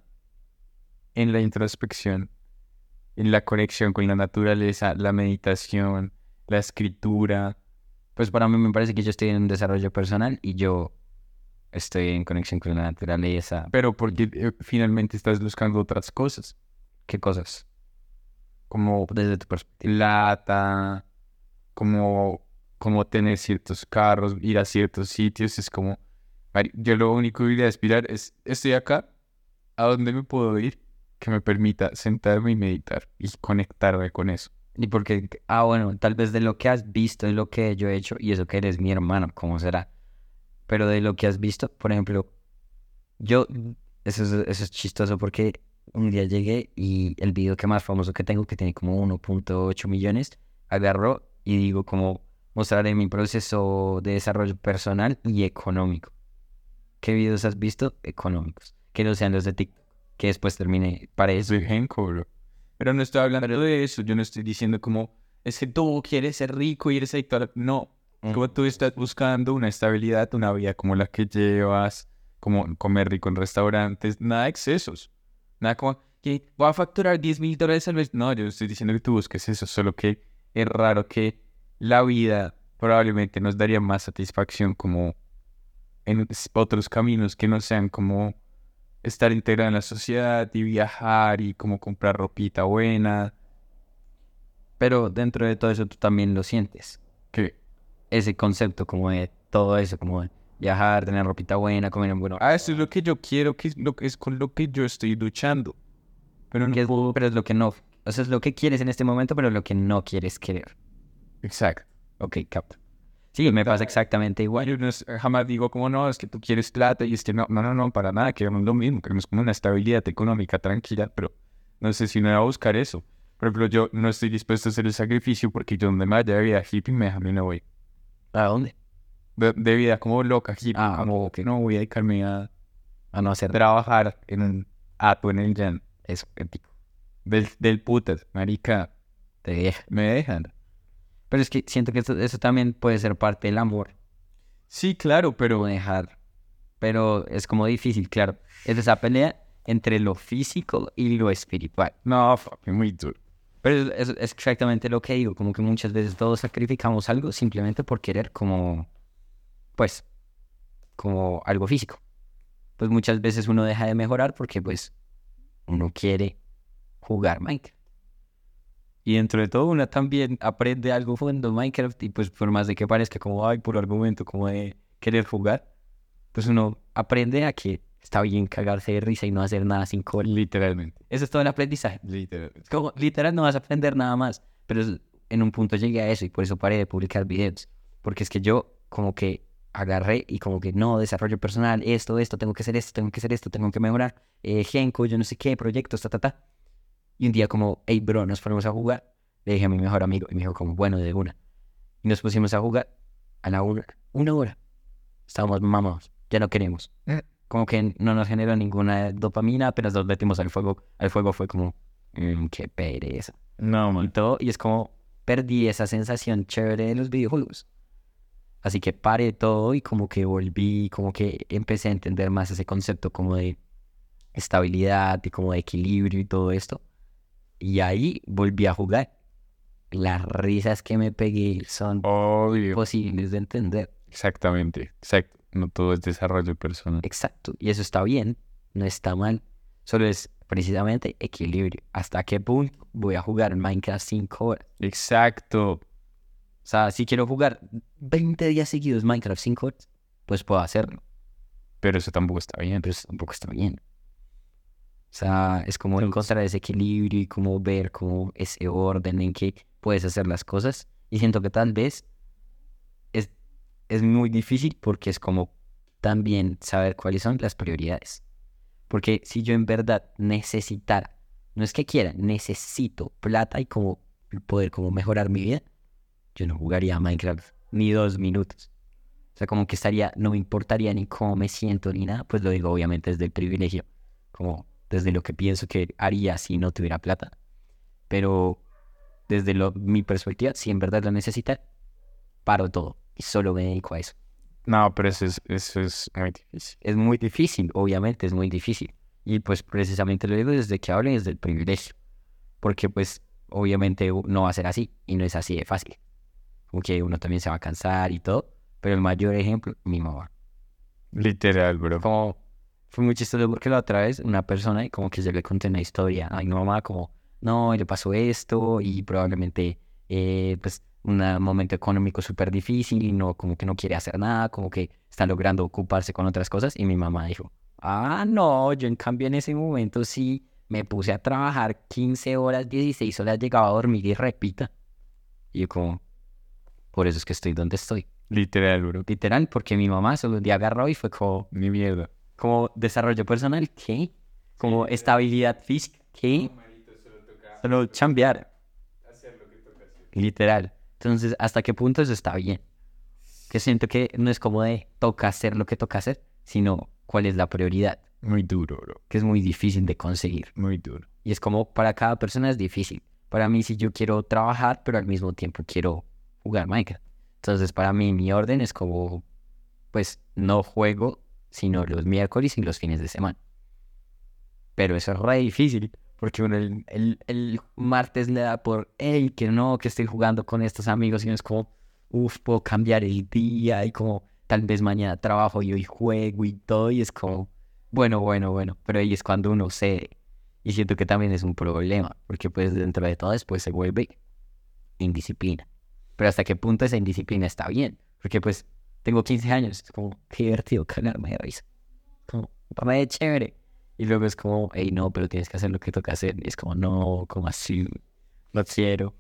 en la introspección, en la conexión con la naturaleza, la meditación, la escritura.
Pues para mí me parece que yo estoy en un desarrollo personal y yo estoy en conexión con la naturaleza.
Pero porque eh, finalmente estás buscando otras cosas,
¿Qué cosas?
como
Desde tu perspectiva.
plata, como, como tener ciertos carros, ir a ciertos sitios. Es como, mari- yo lo único que voy a aspirar es, estoy acá, ¿a dónde me puedo ir? Que me permita sentarme y meditar y conectarme con eso.
Y porque, ah, bueno, tal vez de lo que has visto, de lo que yo he hecho, y eso que eres mi hermano, ¿cómo será? Pero de lo que has visto, por ejemplo, yo, eso es, eso es chistoso porque un día llegué y el video que más famoso que tengo, que tiene como uno punto ocho millones, agarró y digo como mostraré mi proceso de desarrollo personal y económico. ¿Qué videos has visto? Económicos. Que no sean los de TikTok, que después termine para eso.
Soy genco, bro. Pero no estoy hablando de eso. Yo no estoy diciendo como, es que tú quieres ser rico y eres adicto a la... No.
Mm.
Como tú estás buscando una estabilidad, una vida como la que llevas, como comer rico en restaurantes, nada de excesos. Nada como, que voy a facturar diez mil dólares al mes. No, yo no estoy diciendo que tú busques eso, solo que es raro que la vida probablemente nos daría más satisfacción como en otros caminos que no sean como estar integrado en la sociedad y viajar y como comprar ropita buena.
Pero dentro de todo eso tú también lo sientes.
Que,
Ese concepto como de todo eso, como de viajar, tener ropita buena, comer en bueno.
ah, eso es lo que yo quiero, que es, lo, es con lo que yo estoy luchando. Pero no
Que es-
puedo...
pero es lo que no, o sea, es lo que quieres en este momento, pero lo que no quieres querer.
Exacto.
Ok, capto. Sí, me pasa exactamente igual.
Yo no es- jamás digo como no, es que tú quieres plata y es que no, no, no, no, para nada, queremos lo mismo, queremos como una estabilidad económica tranquila, pero no sé si no voy a buscar eso. Por ejemplo, yo no estoy dispuesto a hacer el sacrificio porque yo donde me vaya de vida hippie me dejan y no voy.
¿A dónde?
De, de vida como loca hippie,
Ah,
como
ok, ok.
no voy a dedicarme a
A no hacer
trabajar en un ato en el llan
eso, épico.
del, del putas, marica,
Te deja.
me dejan.
Pero es que siento que eso, eso también puede ser parte del amor,
Sí, claro, pero
como dejar. Pero es como difícil, claro. Es esa pelea entre lo físico y lo espiritual.
No, papi, muy duro.
Pero es, es- es exactamente lo que digo, como que muchas veces todos sacrificamos algo simplemente por querer como, pues, como algo físico. Pues muchas veces uno deja de mejorar porque pues uno quiere jugar Minecraft. Y dentro de todo uno también aprende algo jugando Minecraft y pues por más de que parezca como, ay, por argumento, como de querer jugar, pues uno aprende a que está bien cagarse de risa y no hacer nada sin cola.
Literalmente.
Eso es todo el aprendizaje.
Literalmente.
Es como, literal, no vas a aprender nada más. Pero es- en un punto llegué a eso y por eso paré de publicar videos. Porque es que yo como que agarré y como que no, desarrollo personal, esto, esto, tengo que hacer esto, tengo que hacer esto, tengo que mejorar. Eh, Genco, yo no sé qué, proyectos, ta, ta, ta. Y un día como, hey, bro, nos ponemos a jugar. Le dije a mi mejor amigo y me dijo como, bueno, de una. Y nos pusimos a jugar a la una, una hora. Estábamos mamados, ya no queremos. Como que no nos generó ninguna dopamina, apenas nos metimos al fuego. Al fuego fue como, "Mm, qué pereza.
No,
Y
man.
todo, y es como, perdí esa sensación chévere de los videojuegos. Así que paré todo y como que volví, como que empecé a entender más ese concepto como de estabilidad y como de equilibrio y todo esto. Y ahí volví a jugar. Las risas que me pegué son
Obvio.
imposibles de entender.
Exactamente. Exacto. No todo es desarrollo personal.
Exacto. Y eso está bien, no está mal. Solo es precisamente equilibrio. ¿Hasta qué punto voy a jugar Minecraft cinco horas?
Exacto.
O sea, si quiero jugar veinte días seguidos Minecraft cinco horas, pues puedo hacerlo.
Pero eso tampoco está bien.
Pero eso tampoco está bien. O sea, es como encontrar ese equilibrio y como ver como ese orden en que puedes hacer las cosas. Y siento que tal vez es, es muy difícil porque es como también saber cuáles son las prioridades. Porque si yo en verdad necesitara, no es que quiera, necesito plata y como poder como mejorar mi vida, yo no jugaría a Minecraft ni dos minutos. O sea, como que estaría, no me importaría ni cómo me siento ni nada, pues lo digo obviamente desde el privilegio, como desde lo que pienso que haría si no tuviera plata. Pero desde lo, mi perspectiva, si en verdad lo necesita, paro todo y solo me dedico a eso.
No, pero eso es, eso es muy difícil.
Es muy difícil, obviamente es muy difícil. Y pues precisamente lo digo desde que hablo desde el privilegio. Porque pues obviamente u- no va a ser así y no es así de fácil. Como que uno también se va a cansar y todo. Pero el mayor ejemplo, mi mamá.
Literal, bro.
Como fue muy chistoso porque la otra vez una persona y como que yo le conté una historia a mi mamá como, no, le pasó esto y probablemente eh, pues un momento económico súper difícil y no, como que no quiere hacer nada, como que está logrando ocuparse con otras cosas y mi mamá dijo, ah, no, yo en cambio en ese momento sí me puse a trabajar quince horas, dieciséis horas, llegaba a dormir y repita. Y yo como, por eso es que estoy donde estoy.
Literal, bro.
Literal, porque mi mamá solo un día agarró y fue como,
Ni mierda.
como desarrollo personal, ¿qué? Como estabilidad física, ¿qué? Solo chambear. Literal. Entonces, ¿hasta qué punto eso está bien? Que siento que no es como de toca hacer lo que toca hacer, sino cuál es la prioridad,
Muy duro, bro.
que es muy difícil de conseguir.
Muy duro.
Y es como para cada persona es difícil. Para mí, si yo quiero trabajar, pero al mismo tiempo quiero jugar Minecraft. Entonces, para mí, mi orden es como, pues, no juego, sino los miércoles y los fines de semana. Pero eso es re difícil, porque uno el, el, el martes le da por, hey, que no, que estoy jugando con estos amigos, y uno es como, uff, puedo cambiar el día, y como, tal vez mañana trabajo y hoy juego y todo, y es como, bueno, bueno, bueno, pero ahí es cuando uno cede. Y siento que también es un problema, porque pues dentro de todo después se vuelve indisciplina. Pero hasta qué punto esa indisciplina está bien, porque pues tengo quince años, es como, qué divertido cagarme de risa. Como, re chévere. Y luego es como, hey, no, pero tienes que hacer lo que toca hacer. Y es como, no, como así, no quiero.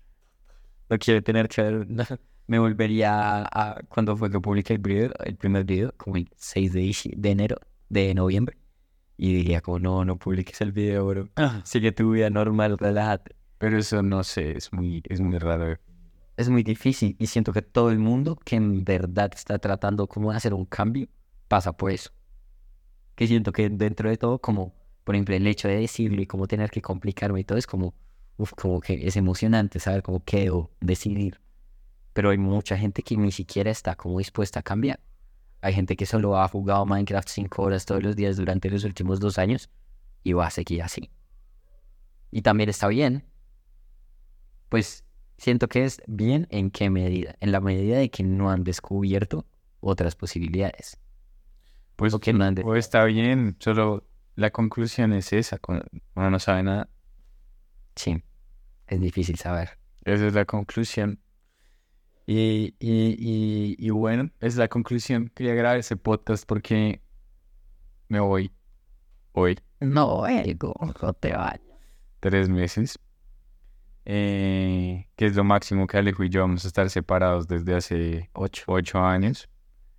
No quiero tener que ver. No. Me volvería a, a- cuando fue que publiqué el video, el primer video, como el seis de, dici- de enero, de noviembre. Y diría como, no, no publiques el video, bro. Sigue tu vida normal, relájate.
Pero eso no sé, es muy, es muy raro.
Es muy difícil y siento que todo el mundo que en verdad está tratando como de hacer un cambio, pasa por eso. Que siento que dentro de todo, como, por ejemplo, el hecho de decirlo y como tener que complicarme y todo, es como, uf, como que es emocionante saber cómo quedo, decidir. Pero hay mucha gente que ni siquiera está como dispuesta a cambiar. Hay gente que solo ha jugado Minecraft cinco horas todos los días durante los últimos dos años y va a seguir así. Y también está bien, pues siento que es bien en qué medida, en la medida de que no han descubierto otras posibilidades.
Pues
O que no han de-
o está bien, solo la conclusión es esa, cuando uno no sabe nada,
Sí, es difícil saber.
esa es la conclusión. Y, y, y, y bueno, esa es la conclusión. Quería grabar ese podcast porque me voy hoy,
No, Ego, no te vayas.
tres meses, eh, que es lo máximo que Alejo y yo vamos a estar separados desde hace
Ocho.
ocho años.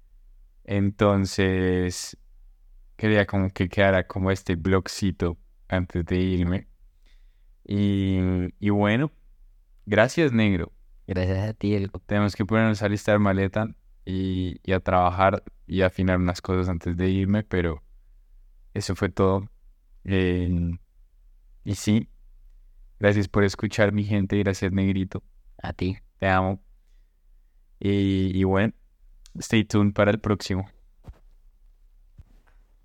Entonces, quería como que quedara como este blogcito antes de irme. Y, y bueno, gracias, negro.
Gracias a ti, Elgo.
Tenemos que ponernos a listar maleta y, y a trabajar y afinar unas cosas antes de irme, pero eso fue todo. Eh, y sí, gracias por escuchar, mi gente, y gracias, negrito.
A ti.
Te amo. Y, y bueno, stay tuned para el próximo.